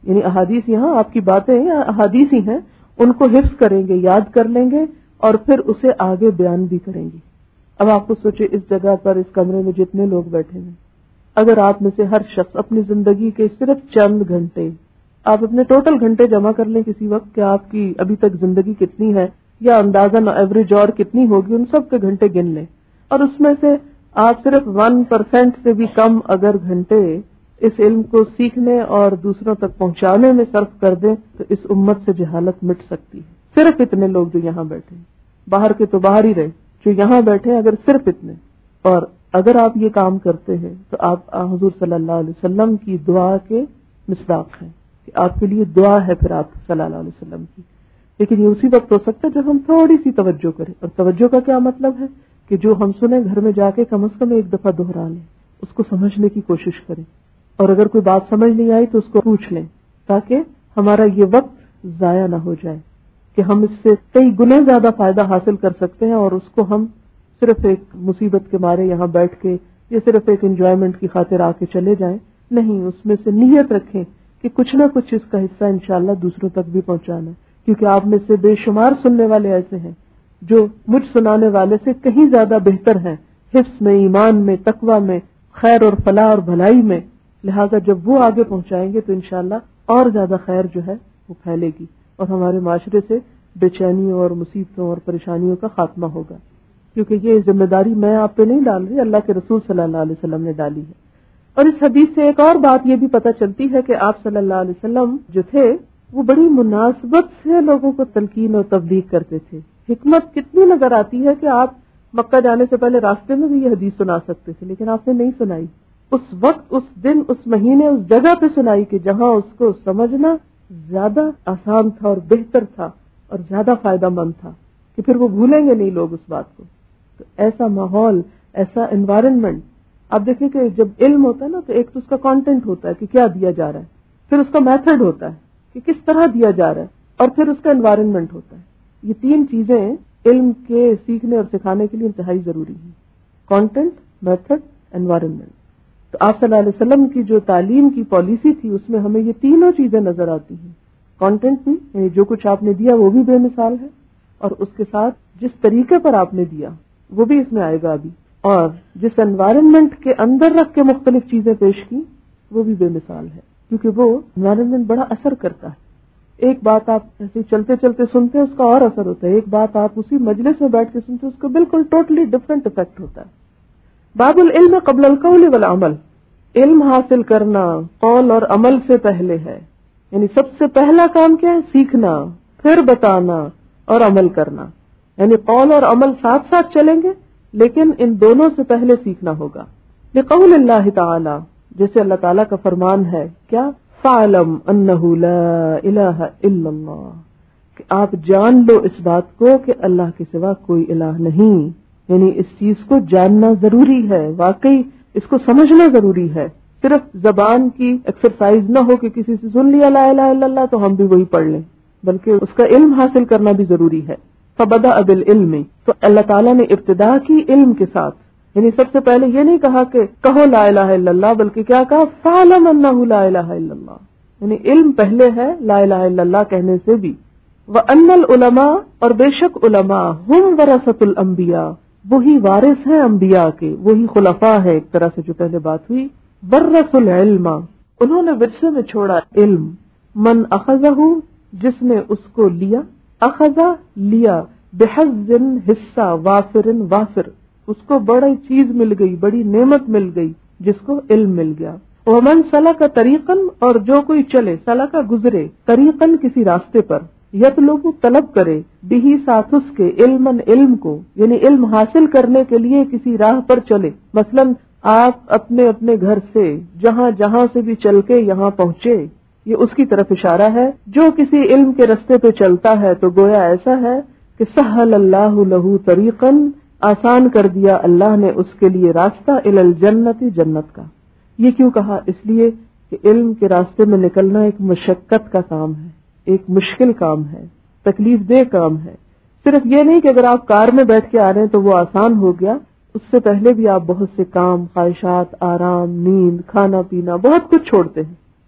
یعنی احادیث یہاں آپ کی باتیں یا احادیث ہی ہیں، ان کو حفظ کریں گے، یاد کر لیں گے اور پھر اسے آگے بیان بھی کریں گے۔ اب آپ کو سوچے اس جگہ پر اس کمرے میں جتنے لوگ بیٹھے ہیں، اگر آپ میں سے ہر شخص اپنی زندگی کے صرف چند گھنٹے، آپ اپنے ٹوٹل گھنٹے جمع کر لیں کسی وقت کہ آپ کی ابھی تک زندگی کتنی ہے یا اندازاً ایوریج اور کتنی ہوگی، ان سب کے گھنٹے گن لیں اور اس میں سے آپ صرف 1% سے بھی کم اگر گھنٹے اس علم کو سیکھنے اور دوسروں تک پہنچانے میں صرف کر دیں تو اس امت سے جہالت مٹ سکتی ہے۔ صرف اتنے لوگ جو یہاں بیٹھے ہیں، باہر کے تو باہر ہی رہے، جو یہاں بیٹھے ہیں اگر صرف اتنے، اور اگر آپ یہ کام کرتے ہیں تو آپ حضور صلی اللہ علیہ وسلم کی دعا کے مصداق ہیں کہ آپ کے لیے دعا ہے پھر آپ صلی اللہ علیہ وسلم کی۔ لیکن یہ اسی وقت ہو سکتا ہے جب ہم تھوڑی سی توجہ کریں، اور توجہ کا کیا مطلب ہے کہ جو ہم سنیں گھر میں جا کے کم از کم ایک دفعہ دہرا لیں، اس کو سمجھنے کی کوشش کریں، اور اگر کوئی بات سمجھ نہیں آئی تو اس کو پوچھ لیں تاکہ ہمارا یہ وقت ضائع نہ ہو جائے کہ ہم اس سے کئی گنا زیادہ فائدہ حاصل کر سکتے ہیں اور اس کو ہم صرف ایک مصیبت کے مارے یہاں بیٹھ کے یا صرف ایک انجوائمنٹ کی خاطر آ کے چلے جائیں۔ نہیں، اس میں سے نیت رکھیں کہ کچھ نہ کچھ اس کا حصہ انشاءاللہ دوسروں تک بھی پہنچانا ہے، کیونکہ آپ میں سے بے شمار سننے والے ایسے ہیں جو مجھ سنانے والے سے کہیں زیادہ بہتر ہیں حفظ میں، ایمان میں، تقوی میں، خیر اور فلاح اور بھلائی میں، لہذا جب وہ آگے پہنچائیں گے تو انشاءاللہ اور زیادہ خیر جو ہے وہ پھیلے گی اور ہمارے معاشرے سے بے چینیوں اور مصیبتوں اور پریشانیوں کا خاتمہ ہوگا، کیونکہ یہ ذمہ داری میں آپ پہ نہیں ڈال رہی، اللہ کے رسول صلی اللہ علیہ وسلم نے ڈالی ہے۔ اور اس حدیث سے ایک اور بات یہ بھی پتہ چلتی ہے کہ آپ صلی اللہ علیہ وسلم جو تھے وہ بڑی مناسبت سے لوگوں کو تلقین اور تبلیغ کرتے تھے۔ حکمت کتنی نظر آتی ہے کہ آپ مکہ جانے سے پہلے راستے میں بھی یہ حدیث سنا سکتے تھے، لیکن آپ نے نہیں سنائی، اس وقت، اس دن، اس مہینے، اس جگہ پہ سنائی کہ جہاں اس کو سمجھنا زیادہ آسان تھا اور بہتر تھا اور زیادہ فائدہ مند تھا کہ پھر وہ بھولیں گے نہیں لوگ اس بات کو۔ تو ایسا ماحول، ایسا انوائرنمنٹ، آپ دیکھیں کہ جب علم ہوتا ہے نا تو ایک تو اس کا کانٹینٹ ہوتا ہے کہ کیا دیا جا رہا ہے، پھر اس کا میتھڈ ہوتا ہے کہ کس طرح دیا جا رہا ہے، اور پھر اس کا انوائرنمنٹ ہوتا ہے۔ یہ تین چیزیں علم کے سیکھنے اور سکھانے کے لیے انتہائی ضروری ہیں: کانٹینٹ، میتھڈ، انوائرنمنٹ۔ تو آپ صلی اللہ علیہ وسلم کی جو تعلیم کی پالیسی تھی اس میں ہمیں یہ تینوں چیزیں نظر آتی ہیں۔ کانٹینٹ بھی، یعنی جو کچھ آپ نے دیا وہ بھی بے مثال ہے، اور اس کے ساتھ جس طریقے پر آپ نے دیا وہ بھی اس میں آئے گا ابھی، اور جس انوائرنمنٹ کے اندر رکھ کے مختلف چیزیں پیش کی وہ بھی بے مثال ہے، کیونکہ وہ انوائرنمنٹ بڑا اثر کرتا ہے۔ ایک بات آپ ایسے چلتے چلتے سنتے ہیں اس کا اور اثر ہوتا ہے، ایک بات آپ اسی مجلس میں بیٹھ کے سنتے ہیں اس کا بالکل ٹوٹلی ڈفرینٹ افیکٹ ہوتا ہے۔ باب العلم قبل القول والعمل، علم حاصل کرنا قول اور عمل سے پہلے ہے، یعنی سب سے پہلا کام کیا ہے؟ سیکھنا، پھر بتانا اور عمل کرنا، یعنی قول اور عمل ساتھ ساتھ چلیں گے لیکن ان دونوں سے پہلے سیکھنا ہوگا۔ لقول اللہ تعالی، جیسے اللہ تعالیٰ کا فرمان ہے کیا؟ فَعْلَمْ أَنَّهُ لَا إِلَهَ إِلَّا اللَّهُ، کہ آپ جان لو اس بات کو کہ اللہ کے سوا کوئی الہ نہیں، یعنی اس چیز کو جاننا ضروری ہے، واقعی اس کو سمجھنا ضروری ہے۔ صرف زبان کی ایکسرسائز نہ ہو کہ کسی سے سن لیا لا الہ الا اللہ تو ہم بھی وہی پڑھ لیں، بلکہ اس کا علم حاصل کرنا بھی ضروری ہے۔ فَبَدَأَ بِالْعِلْمِ، تو اللہ تعالیٰ نے ابتدا کی علم کے ساتھ، یعنی سب سے پہلے یہ نہیں کہا کہ کہو لا الہ الا اللہ، بلکہ کیا کہا؟ فَعْلَمْ أَنَّهُ لَا إِلَهَ إِلَّا اللَّهُ، یعنی علم پہلے ہے لا الہ الا اللہ کہنے سے بھی۔ وَأَنَّ الْعُلَمَاءَ، اور بے شک علماء، ہم وَرَثَةُ الْأَنْبِيَاء، وہی وارث ہیں انبیاء کے، وہی خلفاء ہے ایک طرح سے جو پہلے بات ہوئی۔ وَرَّثُوا الْعِلْمَ، انہوں نے ورثے میں چھوڑا علم۔ من اخذہ، جس نے اس کو لیا، اخذہ لیا، بحظ حصہ، وافر وافر، اس کو بڑی چیز مل گئی، بڑی نعمت مل گئی جس کو علم مل گیا۔ ومن سلک طریقاً، اور جو کوئی چلے، سلک گزرے، طریقاً کسی راستے پر، یطلب طلب کرے، بھی ساتھ اس کے، علماً علم کو، یعنی علم حاصل کرنے کے لیے کسی راہ پر چلے۔ مثلاً آپ اپنے اپنے گھر سے جہاں جہاں سے بھی چل کے یہاں پہنچے، یہ اس کی طرف اشارہ ہے۔ جو کسی علم کے راستے پہ چلتا ہے تو گویا ایسا ہے کہ سہل اللہ لہ طریقاً، آسان کر دیا اللہ نے اس کے لیے راستہ، الی الجنت، جنت کا۔ یہ کیوں کہا؟ اس لیے کہ علم کے راستے میں نکلنا ایک مشقت کا کام ہے، ایک مشکل کام ہے، تکلیف دہ کام ہے۔ صرف یہ نہیں کہ اگر آپ کار میں بیٹھ کے آ رہے ہیں تو وہ آسان ہو گیا، اس سے پہلے بھی آپ بہت سے کام، خواہشات، آرام، نیند، کھانا پینا، بہت کچھ چھوڑتے ہیں،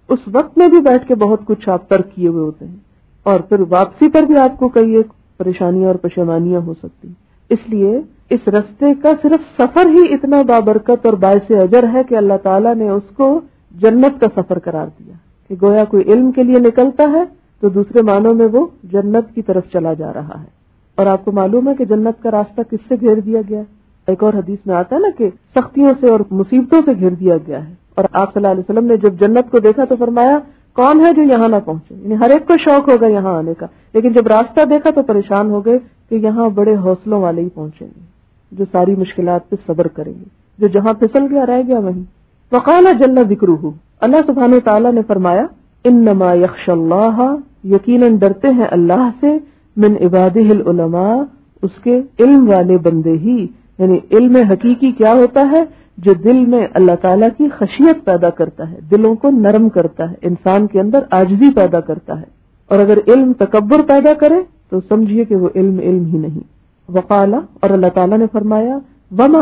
اس وقت میں بھی بیٹھ کے بہت کچھ آپ ترک کیے ہوئے ہوتے ہیں، اور پھر واپسی پر بھی آپ کو کئی ایک پریشانیاں اور پشیمانیاں ہو سکتی. اس لیے اس رستے کا صرف سفر ہی اتنا بابرکت اور باعث اجر ہے کہ اللہ تعالیٰ نے اس کو جنت کا سفر قرار دیا، کہ گویا کوئی علم کے لیے نکلتا ہے تو دوسرے معنوں میں وہ جنت کی طرف چلا جا رہا ہے. اور آپ کو معلوم ہے کہ جنت کا راستہ کس سے گھیر دیا گیا ہے؟ ایک اور حدیث میں آتا ہے نا کہ سختیوں سے اور مصیبتوں سے گھیر دیا گیا ہے. اور آپ صلی اللہ علیہ وسلم نے جب جنت کو دیکھا تو فرمایا کون ہے جو یہاں نہ پہنچے، یعنی ہر ایک کو شوق ہوگا یہاں آنے کا، لیکن جب راستہ دیکھا تو پریشان ہو گئے کہ یہاں بڑے حوصلوں والے ہی پہنچیں گے، جو ساری مشکلات پہ صبر کریں گے، جو جہاں پھسل گیا رہ گیا وہیں. وقال جل ذکرہ، اللہ سبحانہ و تعالیٰ نے فرمایا انما یخشی اللہ، یقیناً ڈرتے ہیں اللہ سے، من عبادہ العلماء، اس کے علم والے بندے ہی. یعنی علم حقیقی کیا ہوتا ہے؟ جو دل میں اللہ تعالیٰ کی خشیت پیدا کرتا ہے، دلوں کو نرم کرتا ہے، انسان کے اندر عاجزی پیدا کرتا ہے. اور اگر علم تکبر پیدا کرے تو سمجھیے کہ وہ علم ہی نہیں. وقال، اور اللہ تعالیٰ نے فرمایا وما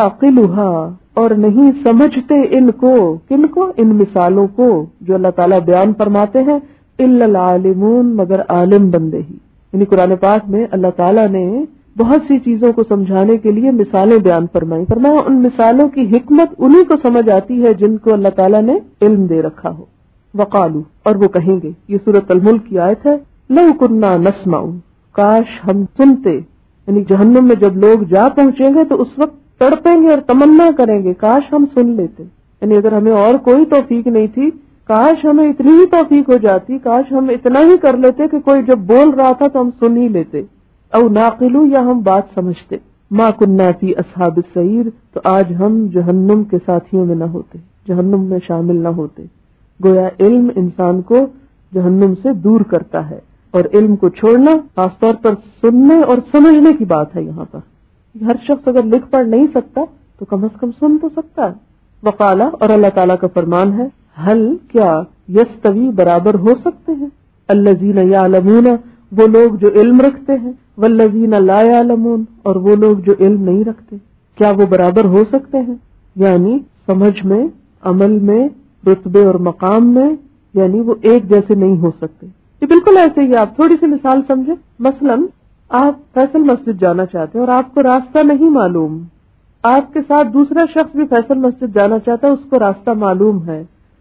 یعقلها، اور نہیں سمجھتے ان کو، کن کو؟ ان مثالوں کو جو اللہ تعالیٰ بیان فرماتے ہیں، الا العالمون، مگر عالم بندے ہی. یعنی قرآن پاک میں اللہ تعالیٰ نے بہت سی چیزوں کو سمجھانے کے لیے مثالیں بیان فرمائی. فرمایا ان مثالوں کی حکمت انہی کو سمجھ آتی ہے جن کو اللہ تعالیٰ نے علم دے رکھا ہو. وقالو، اور وہ کہیں گے، یہ سورۃ الملک کی آیت ہے، لو کنا نسمع، کاش ہم سنتے. یعنی جہنم میں جب لوگ جا پہنچیں گے تو اس وقت تڑپیں گے اور تمنا کریں گے کاش ہم سن لیتے. یعنی اگر ہمیں اور کوئی توفیق نہیں تھی، کاش ہمیں اتنی ہی توفیق ہو جاتی، کاش ہم اتنا ہی کر لیتے کہ کوئی جب بول رہا تھا تو ہم سن ہی لیتے. او ناقلو، یا ہم بات سمجھتے. ما کننا فی اصحاب السعیر، تو آج ہم جہنم کے ساتھیوں میں نہ ہوتے، جہنم میں شامل نہ ہوتے. گویا علم انسان کو جہنم سے دور کرتا ہے، اور علم کو چھوڑنا خاص طور پر سننے اور سمجھنے کی بات ہے. یہاں پر ہر شخص اگر لکھ پڑھ نہیں سکتا تو کم از کم سن تو سکتا ہے. وقالا، اور اللہ تعالیٰ کا فرمان ہے، حل، کیا، یستوی، برابر ہو سکتے ہیں، الذین یعلمون، وہ لوگ جو علم رکھتے ہیں، والذین لا یعلمون، اور وہ لوگ جو علم نہیں رکھتے، کیا وہ برابر ہو سکتے ہیں؟ یعنی سمجھ میں، عمل میں، رتبے اور مقام میں، یعنی وہ ایک جیسے نہیں ہو سکتے. یہ بالکل ایسے ہی. آپ تھوڑی سی مثال سمجھیں. مثلا آپ فیصل مسجد جانا چاہتے ہیں اور آپ کو راستہ نہیں معلوم، آپ کے ساتھ دوسرا شخص بھی فیصل مسجد جانا چاہتا ہے، اس کو راستہ معلوم ہے.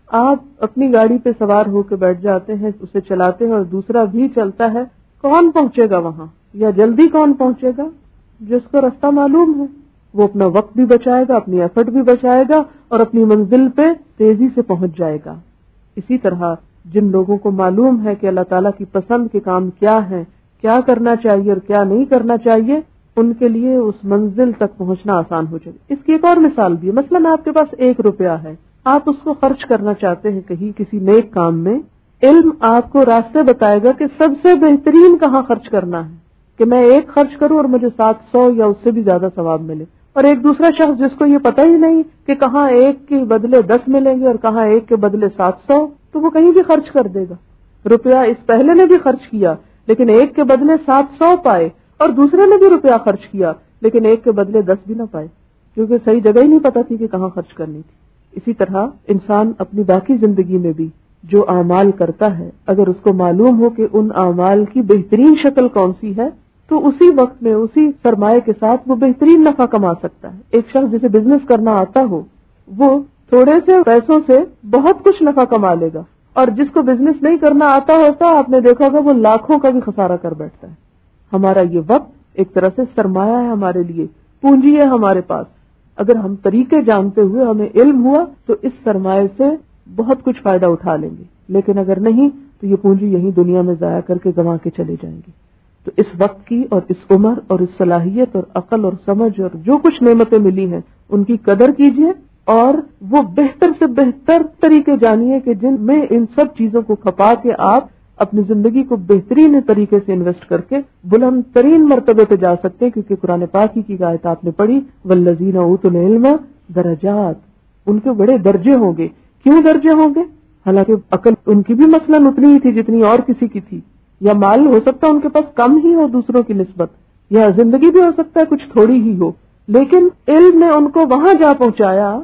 آپ اپنی گاڑی پہ سوار ہو کے بیٹھ جاتے ہیں، اسے چلاتے ہیں اور دوسرا بھی چلتا ہے. کون پہنچے گا وہاں، یا جلدی کون پہنچے گا؟ جس کو راستہ معلوم ہے. وہ اپنا وقت بھی بچائے گا، اپنی ایفرٹ بھی بچائے گا، اور اپنی منزل پہ تیزی سے پہنچ جائے گا. اسی طرح جن لوگوں کو معلوم ہے کہ اللہ تعالیٰ کی پسند کے کام کیا ہیں، کیا کرنا چاہیے اور کیا نہیں کرنا چاہیے، ان کے لیے اس منزل تک پہنچنا آسان ہو جائے. اس کی ایک اور مثال بھی ہے. مثلا آپ کے پاس 1 روپیہ ہے، آپ اس کو خرچ کرنا چاہتے ہیں کہیں کسی نیک کام میں. علم آپ کو راستے بتائے گا کہ سب سے بہترین کہاں خرچ کرنا ہے، کہ میں 1 خرچ کروں اور مجھے 700 یا اس سے بھی زیادہ ثواب ملے. اور ایک دوسرا شخص جس کو یہ پتہ ہی نہیں کہ کہاں 1 کے بدلے 10 ملیں گے اور کہاں 1 کے بدلے 700، تو وہ کہیں بھی خرچ کر دے گا. روپیہ اس پہلے نے بھی خرچ کیا لیکن 1 کے بدلے 700 پائے، اور دوسرے نے بھی روپیہ خرچ کیا لیکن 1 کے بدلے 10 بھی نہ پائے، کیونکہ صحیح جگہ ہی نہیں پتا تھی کہ کہاں خرچ کرنی تھی. اسی طرح انسان اپنی باقی زندگی میں بھی جو اعمال کرتا ہے، اگر اس کو معلوم ہو کہ ان اعمال کی بہترین شکل کون سی ہے، تو اسی وقت میں اسی سرمایہ کے ساتھ وہ بہترین نفع کما سکتا ہے. ایک شخص جسے بزنس کرنا آتا ہو، وہ تھوڑے سے پیسوں سے بہت کچھ نفع کما لے گا، اور جس کو بزنس نہیں کرنا آتا ہوتا، آپ نے دیکھا ہوگا وہ لاکھوں کا بھی خسارہ کر بیٹھتا ہے. ہمارا یہ وقت ایک طرح سے سرمایہ ہے ہمارے لیے، پونجی ہے ہمارے پاس. اگر ہم طریقے جانتے ہوئے ہمیں علم ہوا تو اس سرمایہ سے بہت کچھ فائدہ اٹھا لیں گے، لیکن اگر نہیں تو یہ پونجی یہیں دنیا میں ضائع کر کے گنوا کے چلے جائیں گے. تو اس وقت کی اور اس عمر اور اس صلاحیت اور عقل اور سمجھ اور جو کچھ نعمتیں ملی ہیں ان کی قدر کیجیے، اور وہ بہتر سے بہتر طریقے جانیے کہ جن میں ان سب چیزوں کو کھپا کے آپ اپنی زندگی کو بہترین طریقے سے انویسٹ کر کے بلند ترین مرتبے پہ جا سکتے ہیں. کیونکہ قرآن پاک کی آیت آپ نے پڑھی، والذین اوتوا العلم درجات، ان کے بڑے درجے ہوں گے. کیوں درجے ہوں گے؟ حالانکہ عقل ان کی بھی مثلاً اتنی ہی تھی جتنی اور کسی کی تھی، یا مال ہو سکتا ہے ان کے پاس کم ہی ہو دوسروں کی نسبت، یا زندگی بھی ہو سکتا ہے کچھ تھوڑی ہی ہو، لیکن علم نے ان کو وہاں جا پہنچایا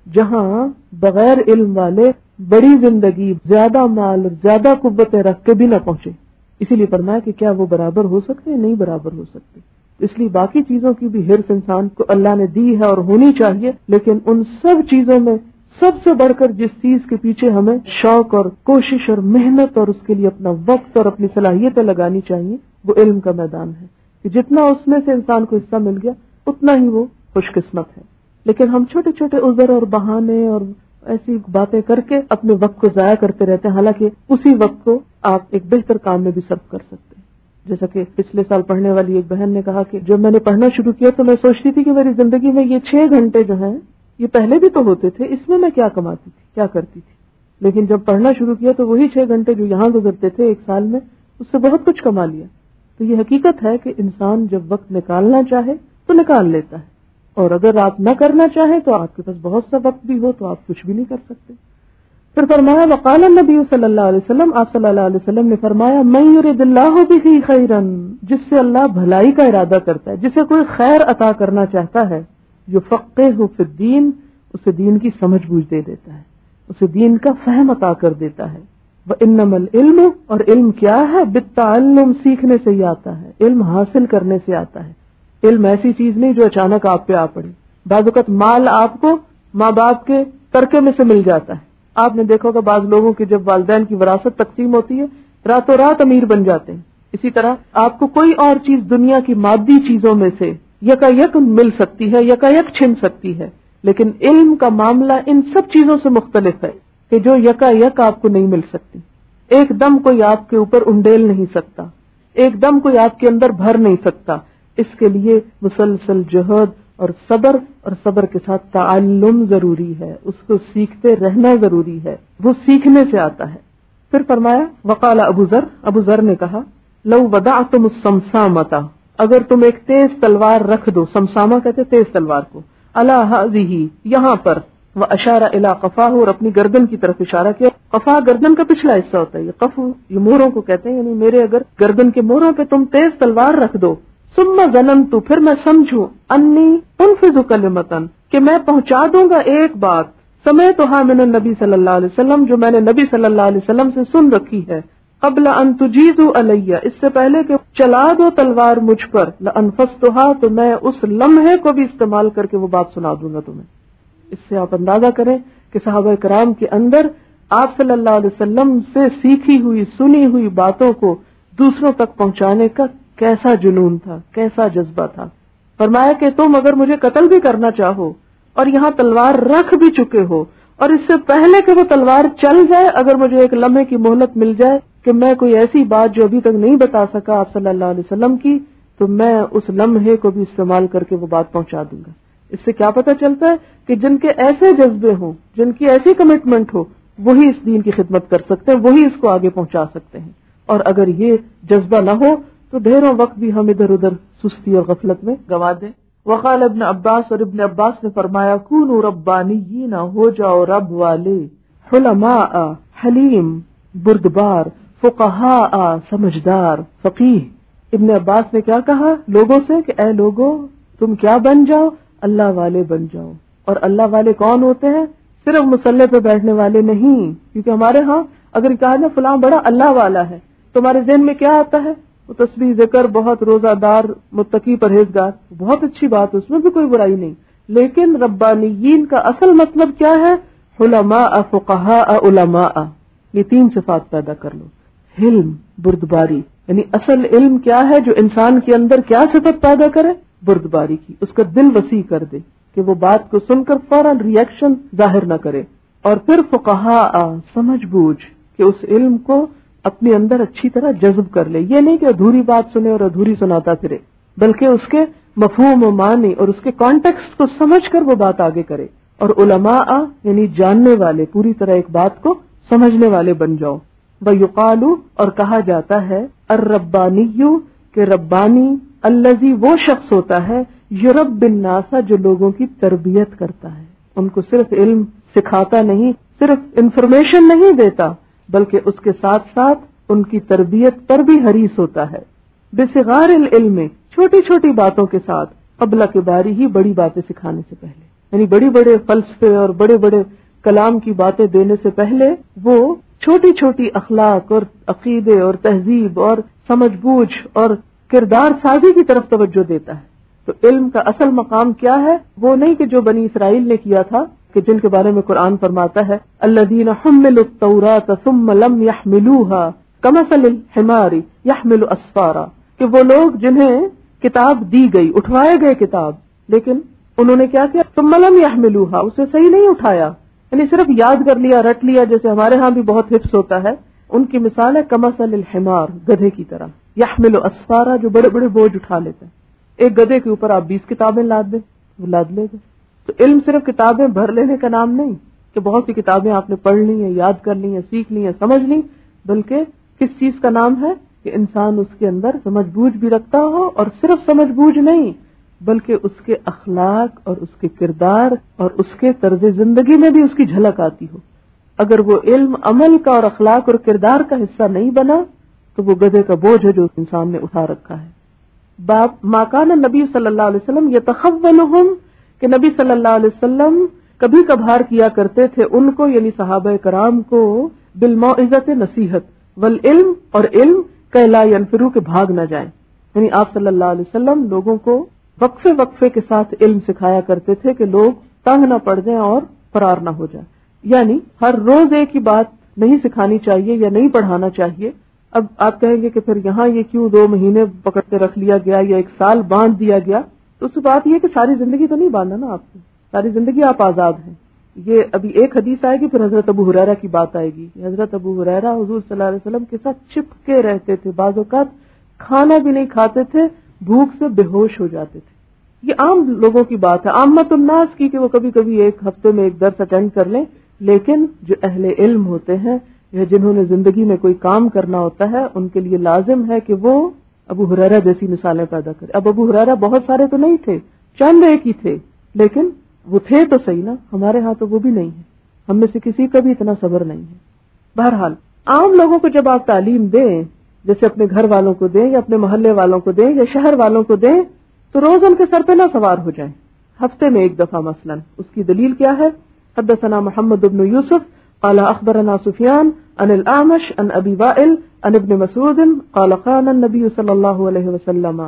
جہاں بغیر علم والے بڑی زندگی، زیادہ مال اور زیادہ قوتیں رکھ کے بھی نہ پہنچے. اسی لیے فرمایا کہ کیا وہ برابر ہو سکتے ہیں؟ نہیں برابر ہو سکتے. اس لیے باقی چیزوں کی بھی حرص انسان کو اللہ نے دی ہے اور ہونی چاہیے، لیکن ان سب چیزوں میں سب سے بڑھ کر جس چیز کے پیچھے ہمیں شوق اور کوشش اور محنت اور اس کے لیے اپنا وقت اور اپنی صلاحیتیں لگانی چاہیے، وہ علم کا میدان ہے. کہ جتنا اس میں سے انسان کو حصہ مل گیا اتنا ہی وہ خوش قسمت ہے. لیکن ہم چھوٹے چھوٹے عذر اور بہانے اور ایسی باتیں کر کے اپنے وقت کو ضائع کرتے رہتے ہیں، حالانکہ اسی وقت کو آپ ایک بہتر کام میں بھی صرف کر سکتے ہیں. جیسا کہ پچھلے سال پڑھنے والی ایک بہن نے کہا کہ جب میں نے پڑھنا شروع کیا تو میں سوچتی تھی کہ میری زندگی میں یہ 6 گھنٹے جو ہیں یہ پہلے بھی تو ہوتے تھے، اس میں کیا کماتی تھی، کیا کرتی تھی. لیکن جب پڑھنا شروع کیا تو وہی 6 گھنٹے جو یہاں گزرتے تھے ایک سال میں، اس سے بہت کچھ کما لیا. تو یہ حقیقت ہے کہ انسان جب وقت نکالنا چاہے تو نکال لیتا ہے، اور اگر آپ نہ کرنا چاہیں تو آپ کے پاس بہت سا وقت بھی ہو تو آپ کچھ بھی نہیں کر سکتے. پھر فرمایا وقال النبی صلی اللہ علیہ وسلم، آپ صلی اللہ علیہ وسلم نے فرمایا من یرد اللہ بہ خیرا، جس سے اللہ بھلائی کا ارادہ کرتا ہے، جسے کوئی خیر عطا کرنا چاہتا ہے، یفقہہ فی الدین، اسے دین کی سمجھ بوجھ دے دیتا ہے، اسے دین کا فہم عطا کر دیتا ہے. وانما العلم، اور علم کیا ہے، بالتعلم، سیکھنے سے ہی آتا ہے، علم حاصل کرنے سے آتا ہے. علم ایسی چیز نہیں جو اچانک آپ پہ آ پڑی. بعض اوقات مال آپ کو ماں باپ کے ترکے میں سے مل جاتا ہے. آپ نے دیکھا ہوگا بعض لوگوں کی جب والدین کی وراثت تقسیم ہوتی ہے راتوں رات امیر بن جاتے ہیں. اسی طرح آپ کو کوئی اور چیز دنیا کی مادی چیزوں میں سے یکایک مل سکتی ہے، یکایک چھن سکتی ہے، لیکن علم کا معاملہ ان سب چیزوں سے مختلف ہے کہ جو یکایک آپ کو نہیں مل سکتی. ایک دم کوئی آپ کے اوپر انڈیل نہیں سکتا، ایک دم کوئی آپ کے اندر بھر نہیں سکتا. اس کے لیے مسلسل جہد اور صبر کے ساتھ تعلم ضروری ہے، اس کو سیکھتے رہنا ضروری ہے، وہ سیکھنے سے آتا ہے. پھر فرمایا وقال ابو ذر نے کہا لو وضعتم السمسامۃ، اگر تم ایک تیز تلوار رکھ دو، سمسامہ کہتے تیز تلوار کو، علی ہذہ، یہاں پر، واشار الی قفاہ، اور اپنی گردن کی طرف اشارہ کیا. قفا گردن کا پچھلا حصہ ہوتا ہے، یہ قفو یہ موروں کو کہتے ہیں، یعنی میرے اگر گردن کے موروں پہ تم تیز تلوار رکھ دو، ثم ظننت، پھر میں سمجھوں، انی انفذ کلمۃ، کہ میں پہنچا دوں گا ایک بات، سمعتھا من النبی صلی اللہ علیہ وسلم، جو میں نے نبی صلی اللہ علیہ وسلم سے سن رکھی ہے، قبل ان تجیزوا علی، اس سے پہلے کہ چلا دو تلوار مجھ پر، لانفذتھا، تو میں اس لمحے کو بھی استعمال کر کے وہ بات سنا دوں گا تمہیں. اس سے آپ اندازہ کریں کہ صحابہ کرام کے اندر آپ صلی اللہ علیہ وسلم سے سیکھی ہوئی سنی ہوئی باتوں کو دوسروں تک پہنچانے کا کیسا جنون تھا، کیسا جذبہ تھا. فرمایا کہ تم اگر مجھے قتل بھی کرنا چاہو اور یہاں تلوار رکھ بھی چکے ہو، اور اس سے پہلے کہ وہ تلوار چل جائے، اگر مجھے ایک لمحے کی مہلت مل جائے کہ میں کوئی ایسی بات جو ابھی تک نہیں بتا سکا آپ صلی اللہ علیہ وسلم کی، تو میں اس لمحے کو بھی استعمال کر کے وہ بات پہنچا دوں گا. اس سے کیا پتہ چلتا ہے کہ جن کے ایسے جذبے ہوں، جن کی ایسی کمٹمنٹ ہو، وہی اس دین کی خدمت کر سکتے ہیں، وہی اس کو آگے پہنچا سکتے ہیں. اور اگر یہ جذبہ نہ ہو تو ڈھیروں وقت بھی ہم ادھر ادھر سستی اور غفلت میں گنوا دیں. وقال ابن عباس، اور ابن عباس نے فرمایا کونوا ربانیین، ہو جاؤ رب والے، حلماء، حلیم، بردبار، فقہاء، سمجھدار، فقیہ. ابن عباس نے کیا کہا لوگوں سے کہ اے لوگوں تم کیا بن جاؤ، اللہ والے بن جاؤ. اور اللہ والے کون ہوتے ہیں؟ صرف مصلی پہ بیٹھنے والے نہیں، کیونکہ ہمارے ہاں اگر کہا نا فلاں بڑا اللہ والا ہے، تمہارے ذہن میں کیا آتا ہے؟ وہ تسبیح ذکر، بہت روزہ دار، متقی، پرہیزگار، بہت اچھی بات، اس میں بھی کوئی برائی نہیں. لیکن ربانیین کا اصل مطلب کیا ہے؟ علماء، فقہاء، علماء. یہ 3 صفات پیدا کر لو. علم، بردباری، یعنی اصل علم کیا ہے جو انسان کے اندر کیا صفت پیدا کرے؟ بردباری کی، اس کا دل وسیع کر دے کہ وہ بات کو سن کر فوراً ریئیکشن ظاہر نہ کرے. اور پھر فقہاء، سمجھ بوجھ، کہ اس علم کو اپنے اندر اچھی طرح جذب کر لے. یہ نہیں کہ ادھوری بات سنے اور ادھوری سناتا پھرے، بلکہ اس کے مفہوم و معنی اور اس کے کانٹیکسٹ کو سمجھ کر وہ بات آگے کرے. اور علماء یعنی جاننے والے، پوری طرح ایک بات کو سمجھنے والے بن جاؤ. وَيُقَالُ، اور کہا جاتا ہے، الربانیُّ، کہ ربانی، الذی، وہ شخص ہوتا ہے، یربی الناس، جو لوگوں کی تربیت کرتا ہے، ان کو صرف علم سکھاتا نہیں، صرف انفارمیشن نہیں دیتا، بلکہ اس کے ساتھ ساتھ ان کی تربیت پر بھی حریص ہوتا ہے. بصغار العلم، چھوٹی چھوٹی باتوں کے ساتھ، قبل کباری، ہی بڑی باتیں سکھانے سے پہلے. یعنی بڑی بڑے فلسفے اور بڑے بڑے کلام کی باتیں دینے سے پہلے وہ چھوٹی چھوٹی اخلاق اور عقیدے اور تہذیب اور سمجھ بوجھ اور کردار سازی کی طرف توجہ دیتا ہے. تو علم کا اصل مقام کیا ہے؟ وہ نہیں کہ جو بنی اسرائیل نے کیا تھا، کہ جن کے بارے میں قرآن فرماتا ہے الذین حملوا التوراۃ ثم لم يحملوها کمثل الحمار يحمل اسفارا، کہ وہ لوگ جنہیں کتاب دی گئی، اٹھوائے گئے کتاب، لیکن انہوں نے کیا کیا؟ ثم لم يحملوها، اسے صحیح نہیں اٹھایا، یعنی صرف یاد کر لیا، رٹ لیا، جیسے ہمارے ہاں بھی بہت حفظ ہوتا ہے. ان کی مثال ہے کمثل الحمار، گدھے کی طرح، يحمل اسفارا، جو بڑے بڑے بوجھ اٹھا لیتے ہیں. ایک گدھے کے اوپر آپ 20 کتابیں لاد دیں، وہ لاد لے گا. تو علم صرف کتابیں بھر لینے کا نام نہیں کہ بہت سی کتابیں آپ نے پڑھ لی ہیں، یاد کر لی ہیں، سیکھ لی ہیں، سمجھ لی، بلکہ کس چیز کا نام ہے کہ انسان اس کے اندر سمجھ بوجھ بھی رکھتا ہو، اور صرف سمجھ بوجھ نہیں بلکہ اس کے اخلاق اور اس کے کردار اور اس کے طرز زندگی میں بھی اس کی جھلک آتی ہو. اگر وہ علم عمل کا اور اخلاق اور کردار کا حصہ نہیں بنا تو وہ گدھے کا بوجھ ہے جو انسان نے اٹھا رکھا ہے. باب ما کان نبی صلی اللہ علیہ وسلم یتخولہم، کہ نبی صلی اللہ علیہ وسلم کبھی کبھار کیا کرتے تھے ان کو، یعنی صحابہ کرام کو، بالموعظۃ، نصیحت، والعلم، اور علم، کہ لا ینفروا، کہ بھاگ نہ جائیں. یعنی آپ صلی اللہ علیہ وسلم لوگوں کو وقفے وقفے کے ساتھ علم سکھایا کرتے تھے کہ لوگ تنگ نہ پڑ جائیں اور فرار نہ ہو جائیں. یعنی ہر روز ایک ہی بات نہیں سکھانی چاہیے یا نہیں پڑھانا چاہیے. اب آپ کہیں گے کہ پھر یہاں یہ کیوں 2 مہینے پکڑ کے رکھ لیا گیا یا 1 سال باندھ دیا گیا؟ تو اس بات یہ کہ ساری زندگی تو نہیں باندھا نا آپ کو، ساری زندگی آپ آزاد ہیں. یہ ابھی ایک حدیث آئے گی، پھر حضرت ابو ہریرہ کی بات آئے گی. حضرت ابو ہریرہ حضور صلی اللہ علیہ وسلم کے ساتھ چپکے رہتے تھے، بعض اوقات کھانا بھی نہیں کھاتے تھے، بھوک سے بے ہوش ہو جاتے تھے. یہ عام لوگوں کی بات ہے، عامت الناس کی، کہ وہ کبھی کبھی ایک ہفتے میں 1 درس اٹینڈ کر لیں. لیکن جو اہل علم ہوتے ہیں یا جنہوں نے زندگی میں کوئی کام کرنا ہوتا ہے، ان کے لیے لازم ہے کہ وہ ابو ہریرہ جیسی مثالیں پیدا کرے. اب ابو ہریرہ بہت سارے تو نہیں تھے، چند ایک ہی تھے، لیکن وہ تھے تو صحیح نا. ہمارے ہاں تو وہ بھی نہیں ہے، ہم میں سے کسی کا بھی اتنا صبر نہیں ہے. بہرحال عام لوگوں کو جب آپ تعلیم دیں، جیسے اپنے گھر والوں کو دیں یا اپنے محلے والوں کو دیں یا شہر والوں کو دیں، تو روز ان کے سر پہ نہ سوار ہو جائیں، ہفتے میں 1 دفعہ مثلا. اس کی دلیل کیا ہے؟ حدثنا محمد بن یوسف قال اخبرنا سفیان عن الاعمش عن ابی وائل عن ابن مسعود قال قال النبی صلی اللہ علیہ وسلم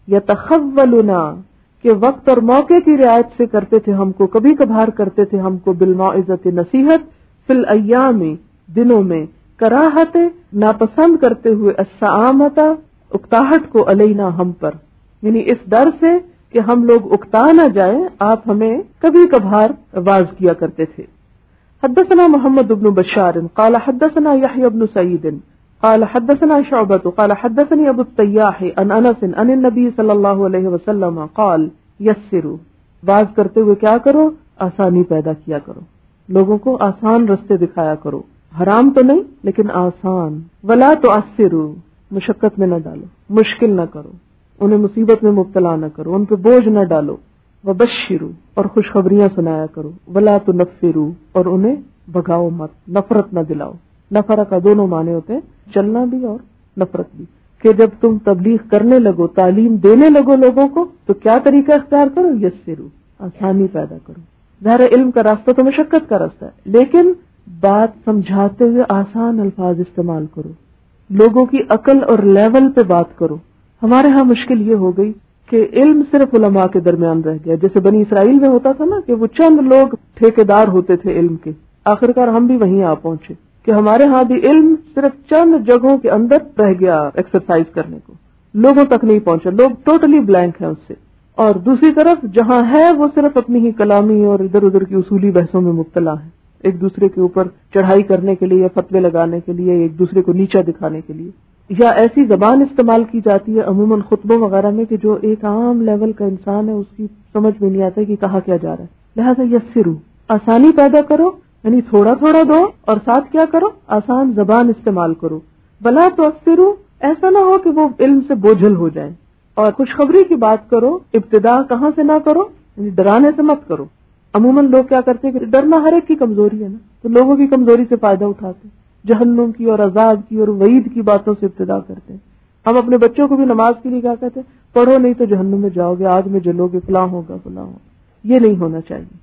یتخولنا، کہ وقت اور موقع کی رعایت سے کرتے تھے ہم کو، کبھی کبھار کرتے تھے ہم کو، بالموعظۃ، نصیحت، فی الایام، دنوں میں، کراہت، ناپسند کرتے ہوئے، السعامۃ، اکتاہٹ کو، علینا، ہم پر، یعنی اس ڈر سے کہ ہم لوگ اکتا نہ جائیں آپ ہمیں کبھی کبھار واز کیا کرتے تھے. حدثنا محمد بن بشار قال حدثنا يحيى بن سعيد قال حدثنا شعبة قال حدثني ابو التياح عن انس عن النبي صلی اللہ علیہ وسلم قال یسروا، واز کرتے ہوئے کیا کرو؟ آسانی پیدا کیا کرو، لوگوں کو آسان رستے دکھایا کرو، حرام تو نہیں لیکن آسان. ولا تعسروا، مشقت میں نہ ڈالو، مشکل نہ کرو، انہیں مصیبت میں مبتلا نہ کرو، ان پہ بوجھ نہ ڈالو. وبشروا، اور خوشخبریاں سنایا کرو. ولا تنفروا، اور انہیں بھگاؤ مت، نفرت نہ دلاؤ. نفرت کا 2 معنی ہوتے ہیں، چلنا بھی اور نفرت بھی. کہ جب تم تبلیغ کرنے لگو، تعلیم دینے لگو لوگوں کو، تو کیا طریقہ اختیار کرو؟ یسروا، آسانی پیدا کرو. ظاہر علم کا راستہ تو مشقت کا راستہ ہے، لیکن بات سمجھاتے ہوئے آسان الفاظ استعمال کرو، لوگوں کی عقل اور لیول پہ بات کرو. ہمارے ہاں مشکل یہ ہو گئی کہ علم صرف علماء کے درمیان رہ گیا، جیسے بنی اسرائیل میں ہوتا تھا نا کہ وہ چند لوگ ٹھیکیدار ہوتے تھے علم کے. آخرکار ہم بھی وہیں آ پہنچے کہ ہمارے ہاں بھی علم صرف چند جگہوں کے اندر رہ گیا ایکسرسائز کرنے کو، لوگوں تک نہیں پہنچا، لوگ ٹوٹلی بلینک ہیں اس سے. اور دوسری طرف جہاں ہے وہ صرف اپنی ہی کلامی اور ادھر ادھر کی اصولی بحثوں میں مبتلا ہے، ایک دوسرے کے اوپر چڑھائی کرنے کے لیے یا فتوے لگانے کے لیے، ایک دوسرے کو نیچا دکھانے کے لیے، یا ایسی زبان استعمال کی جاتی ہے عموماً خطبوں وغیرہ میں کہ جو ایک عام لیول کا انسان ہے اس کی سمجھ میں نہیں آتا کہ کہا کیا جا رہا ہے. لہٰذا یسروا، آسانی پیدا کرو، یعنی تھوڑا تھوڑا دو، اور ساتھ کیا کرو؟ آسان زبان استعمال کرو. ولا تعسروا، ایسا نہ ہو کہ وہ علم سے بوجھل ہو جائیں. اور خوشخبری کی بات کرو، ابتدا کہاں سے نہ کرو، یعنی ڈرانے سے مت کرو. عموماً لوگ کیا کرتے ہیں کہ ڈرنا ہر ایک کی کمزوری ہے نا، تو لوگوں کی کمزوری سے فائدہ اٹھاتے، جہنم کی اور عذاب کی اور وعید کی باتوں سے ابتدا کرتے ہیں. ہم اپنے بچوں کو بھی نماز کے لیے کیا کہتے ہیں؟ پڑھو نہیں تو جہنم میں جاؤ گے، آگ میں جلو گے، فلاں ہوگا فلاں ہوگا. یہ نہیں ہونا چاہیے.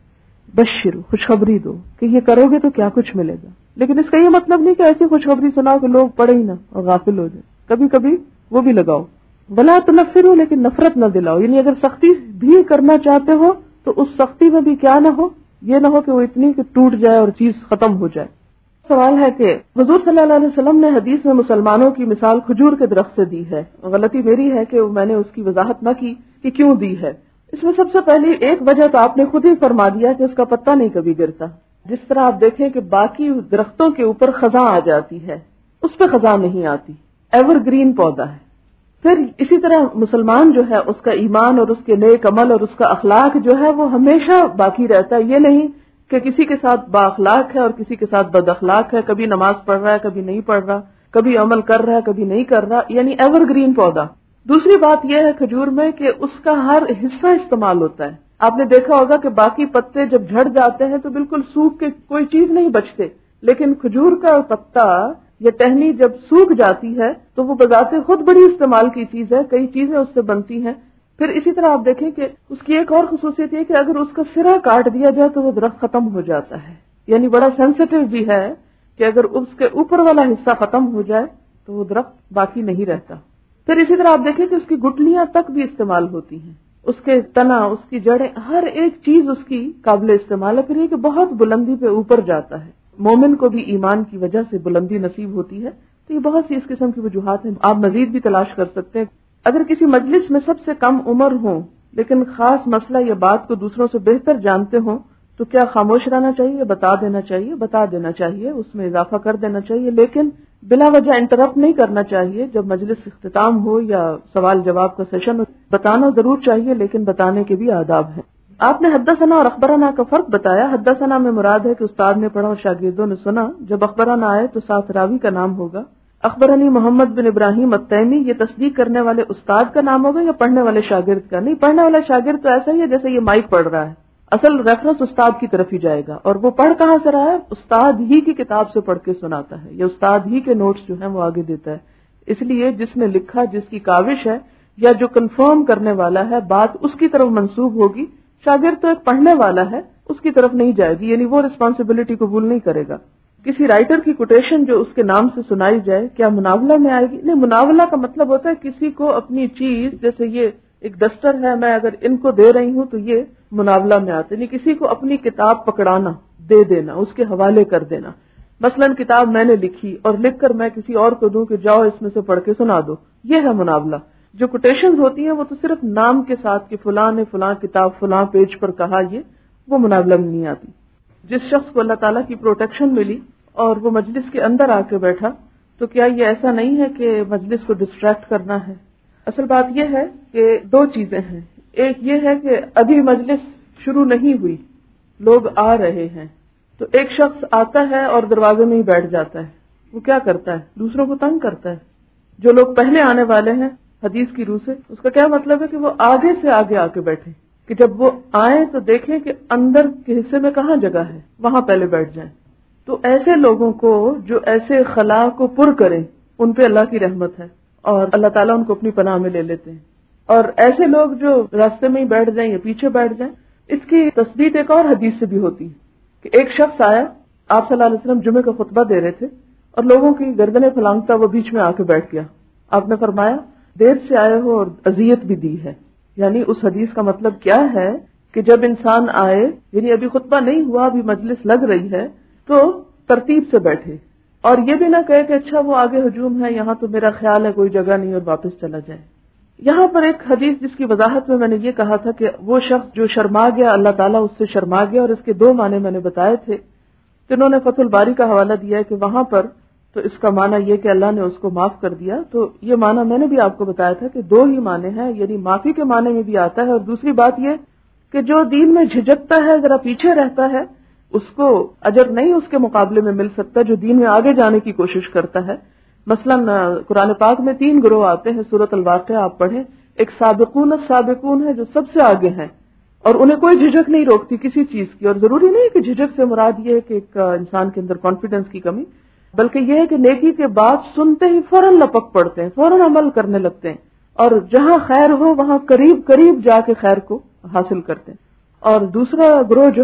بشر، خوشخبری دو کہ یہ کرو گے تو کیا کچھ ملے گا. لیکن اس کا یہ مطلب نہیں کہ ایسی خوشخبری سناؤ کہ لوگ پڑھے ہی نہ اور غافل ہو جائیں. کبھی کبھی وہ بھی لگاؤ. بلا تنفروا، لیکن نفرت نہ دلاؤ. یعنی اگر سختی بھی کرنا چاہتے ہو تو اس سختی میں بھی کیا نہ ہو، یہ نہ ہو کہ وہ اتنی کہ ٹوٹ جائے اور چیز ختم ہو جائے. سوال ہے کہ حضور صلی اللہ علیہ وسلم نے حدیث میں مسلمانوں کی مثال کھجور کے درخت سے دی ہے. غلطی میری ہے کہ میں نے اس کی وضاحت نہ کی کہ کیوں دی ہے. اس میں سب سے پہلی ایک وجہ تو آپ نے خود ہی فرما دیا کہ اس کا پتا نہیں کبھی گرتا. جس طرح آپ دیکھیں کہ باقی درختوں کے اوپر خزاں آ جاتی ہے، اس پہ خزاں نہیں آتی، ایور گرین پودا ہے. پھر اسی طرح مسلمان جو ہے اس کا ایمان اور اس کے نیک عمل اور اس کا اخلاق جو ہے وہ ہمیشہ باقی رہتا ہے. یہ نہیں کہ کسی کے ساتھ با اخلاق ہے اور کسی کے ساتھ بد اخلاق ہے، کبھی نماز پڑھ رہا ہے کبھی نہیں پڑھ رہا، کبھی عمل کر رہا ہے کبھی نہیں کر رہا، یعنی ایور گرین پودا. دوسری بات یہ ہے کھجور میں کہ اس کا ہر حصہ استعمال ہوتا ہے. آپ نے دیکھا ہوگا کہ باقی پتے جب جھڑ جاتے ہیں تو بالکل سوکھ کے کوئی چیز نہیں بچتے، لیکن کھجور کا پتا یا ٹہنی جب سوکھ جاتی ہے تو وہ بذات خود بڑی استعمال کی چیز ہے، کئی چیزیں اس سے بنتی ہیں. پھر اسی طرح آپ دیکھیں کہ اس کی ایک اور خصوصیت یہ کہ اگر اس کا سرا کاٹ دیا جائے تو وہ درخت ختم ہو جاتا ہے. یعنی بڑا سینسیٹیو بھی ہے کہ اگر اس کے اوپر والا حصہ ختم ہو جائے تو وہ درخت باقی نہیں رہتا. پھر اسی طرح آپ دیکھیں کہ اس کی گٹلیاں تک بھی استعمال ہوتی ہیں، اس کے تنا، اس کی جڑیں، ہر ایک چیز اس کی قابل استعمال ہے. پھر یہ کہ بہت بلندی پہ اوپر جاتا ہے. مومن کو بھی ایمان کی وجہ سے بلندی نصیب ہوتی ہے. تو یہ بہت سی اس قسم کی وجوہات ہیں، آپ مزید بھی تلاش کر سکتے ہیں. اگر کسی مجلس میں سب سے کم عمر ہوں لیکن خاص مسئلہ یا بات کو دوسروں سے بہتر جانتے ہوں تو کیا خاموش رہنا چاہیے؟ بتا دینا چاہیے، بتا دینا چاہیے، اس میں اضافہ کر دینا چاہیے، لیکن بلا وجہ انٹرپٹ نہیں کرنا چاہیے. جب مجلس اختتام ہو یا سوال جواب کا سیشن ہو بتانا ضرور چاہیے، لیکن بتانے کے بھی آداب ہیں. آپ نے حدثنا اور اخبرنا کا فرق بتایا. حدثنا میں مراد ہے کہ استاد نے پڑھا اور شاگردوں نے سنا. جب اخبرنا آئے تو ساتھ راوی کا نام ہوگا. اخبرنی محمد بن ابراہیم التیمی، یہ تصدیق کرنے والے استاد کا نام ہوگا یا پڑھنے والے شاگرد کا؟ نہیں، پڑھنے والا شاگرد تو ایسا ہی ہے جیسے یہ مائک پڑھ رہا ہے. اصل ریفرنس استاد کی طرف ہی جائے گا. اور وہ پڑھ کہاں سے رہا ہے؟ استاد ہی کی کتاب سے پڑھ کے سناتا ہے یا استاد ہی کے نوٹس جو ہیں وہ آگے دیتا ہے. اس لیے جس نے لکھا، جس کی کاوش ہے یا جو کنفرم کرنے والا ہے بات، اس کی طرف منسوب ہوگی. شاگرد تو ایک پڑھنے والا ہے، اس کی طرف نہیں جائے گی، یعنی وہ رسپانسبلٹی قبول نہیں کرے گا. کسی رائٹر کی کوٹیشن جو اس کے نام سے سنائی جائے کیا مناولہ میں آئے گی؟ نہیں، مناولہ کا مطلب ہوتا ہے کسی کو اپنی چیز، جیسے یہ ایک دستر ہے، میں اگر ان کو دے رہی ہوں تو یہ مناولہ میں آتے. نہیں، کسی کو اپنی کتاب پکڑانا، دے دینا، اس کے حوالے کر دینا. مثلا کتاب میں نے لکھی اور لکھ کر میں کسی اور کو دوں کہ جاؤ اس میں سے پڑھ کے سنا دو، یہ ہے مناولہ. جو کوٹیشنز ہوتی ہیں وہ تو صرف نام کے ساتھ کہ فلاں نے فلاں کتاب فلاں پیج پر کہا، وہ مناولہ میں نہیں آتی. جس شخص کو اللہ تعالیٰ کی پروٹیکشن ملی اور وہ مجلس کے اندر آ کے بیٹھا تو کیا یہ ایسا نہیں ہے کہ مجلس کو ڈسٹریکٹ کرنا ہے؟ اصل بات یہ ہے کہ دو چیزیں ہیں. ایک یہ ہے کہ ابھی مجلس شروع نہیں ہوئی، لوگ آ رہے ہیں، تو ایک شخص آتا ہے اور دروازے میں ہی بیٹھ جاتا ہے. وہ کیا کرتا ہے؟ دوسروں کو تنگ کرتا ہے. جو لوگ پہلے آنے والے ہیں حدیث کی روح سے، اس کا کیا مطلب ہے کہ وہ آگے سے آگے آ کے بیٹھے، کہ جب وہ آئیں تو دیکھیں کہ اندر کے حصے میں کہاں جگہ ہے، وہاں پہلے بیٹھ جائیں. تو ایسے لوگوں کو جو ایسے خلا کو پر کریں ان پہ اللہ کی رحمت ہے اور اللہ تعالیٰ ان کو اپنی پناہ میں لے لیتے ہیں. اور ایسے لوگ جو راستے میں ہی بیٹھ جائیں یا پیچھے بیٹھ جائیں، اس کی تصدیق ایک اور حدیث سے بھی ہوتی ہے کہ ایک شخص آیا، آپ صلی اللہ علیہ وسلم جمعے کا خطبہ دے رہے تھے اور لوگوں کی گردنیں پھلانگتا وہ بیچ میں آ کے بیٹھ گیا. آپ نے فرمایا دیر سے آئے ہو اور اذیت بھی دی ہے. یعنی اس حدیث کا مطلب کیا ہے کہ جب انسان آئے، یعنی ابھی خطبہ نہیں ہوا، ابھی مجلس لگ رہی ہے، تو ترتیب سے بیٹھے اور یہ بھی نہ کہے کہ اچھا وہ آگے ہجوم ہے، یہاں تو میرا خیال ہے کوئی جگہ نہیں اور واپس چلا جائے. یہاں پر ایک حدیث جس کی وضاحت میں نے یہ کہا تھا کہ وہ شخص جو شرما گیا اللہ تعالیٰ اس سے شرما گیا، اور اس کے دو معنی میں نے بتائے تھے. جنہوں نے فتح الباری کا حوالہ دیا ہے کہ وہاں پر تو اس کا معنی یہ کہ اللہ نے اس کو معاف کر دیا، تو یہ معنی میں نے بھی آپ کو بتایا تھا کہ دو ہی معنی ہیں، یعنی معافی کے معنی میں بھی آتا ہے، اور دوسری بات یہ کہ جو دین میں جھجکتا ہے، ذرا پیچھے رہتا ہے، اس کو اجر نہیں اس کے مقابلے میں مل سکتا جو دین میں آگے جانے کی کوشش کرتا ہے. مثلا قرآن پاک میں 3 گروہ آتے ہیں، سورۃ الواقعہ آپ پڑھیں. ایک سابقون السابقون ہے جو سب سے آگے ہیں اور انہیں کوئی جھجک نہیں روکتی کسی چیز کی. اور ضروری نہیں کہ جھجک سے مراد یہ ہے کہ ایک انسان کے اندر کانفیڈنس کی کمی، بلکہ یہ ہے کہ نیکی کے بات سنتے ہی فوراً لپک پڑتے ہیں، فوراً عمل کرنے لگتے ہیں، اور جہاں خیر ہو وہاں قریب قریب جا کے خیر کو حاصل کرتے ہیں. اور دوسرا گروہ جو ہے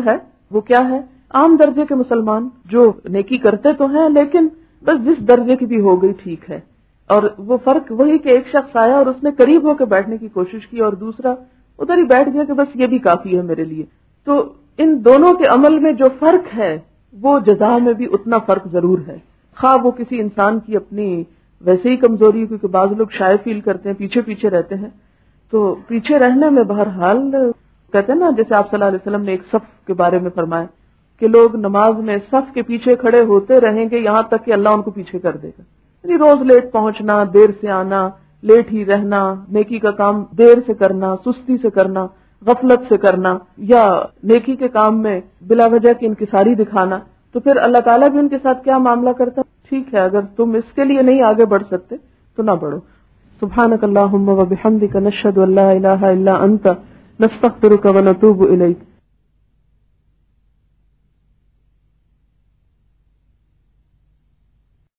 وہ کیا ہے؟ عام درجے کے مسلمان جو نیکی کرتے تو ہیں لیکن بس جس درجے کی بھی ہو گئی ٹھیک ہے، اور وہ فرق وہی کہ ایک شخص آیا اور اس نے قریب ہو کے بیٹھنے کی کوشش کی اور دوسرا ادھر ہی بیٹھ گیا کہ بس یہ بھی کافی ہے میرے لیے. تو ان دونوں کے عمل میں جو فرق ہے وہ جزا میں بھی اتنا فرق ضرور ہے، خواہ وہ کسی انسان کی اپنی ویسے ہی کمزوری، کیونکہ بعض لوگ شائع فیل کرتے ہیں، پیچھے پیچھے رہتے ہیں، تو پیچھے رہنے میں بہرحال کہتے ہیں نا، جیسے آپ صلی اللہ علیہ وسلم نے ایک صف کے بارے میں فرمایا کہ لوگ نماز میں صف کے پیچھے کھڑے ہوتے رہیں گے یہاں تک کہ اللہ ان کو پیچھے کر دے گا. یعنی روز لیٹ پہنچنا، دیر سے آنا، لیٹ ہی رہنا، نیکی کا کام دیر سے کرنا، سستی سے کرنا، غفلت سے کرنا، یا نیکی کے کام میں بلا وجہ کی انکساری دکھانا، تو پھر اللہ تعالیٰ بھی ان کے ساتھ کیا معاملہ کرتا؟ ٹھیک ہے، اگر تم اس کے لیے نہیں آگے بڑھ سکتے تو نہ بڑھو. سبحانک اللہم و بحمدک، نشہد ان لا الہ الا انت، نستغفرک و نتوب الیک.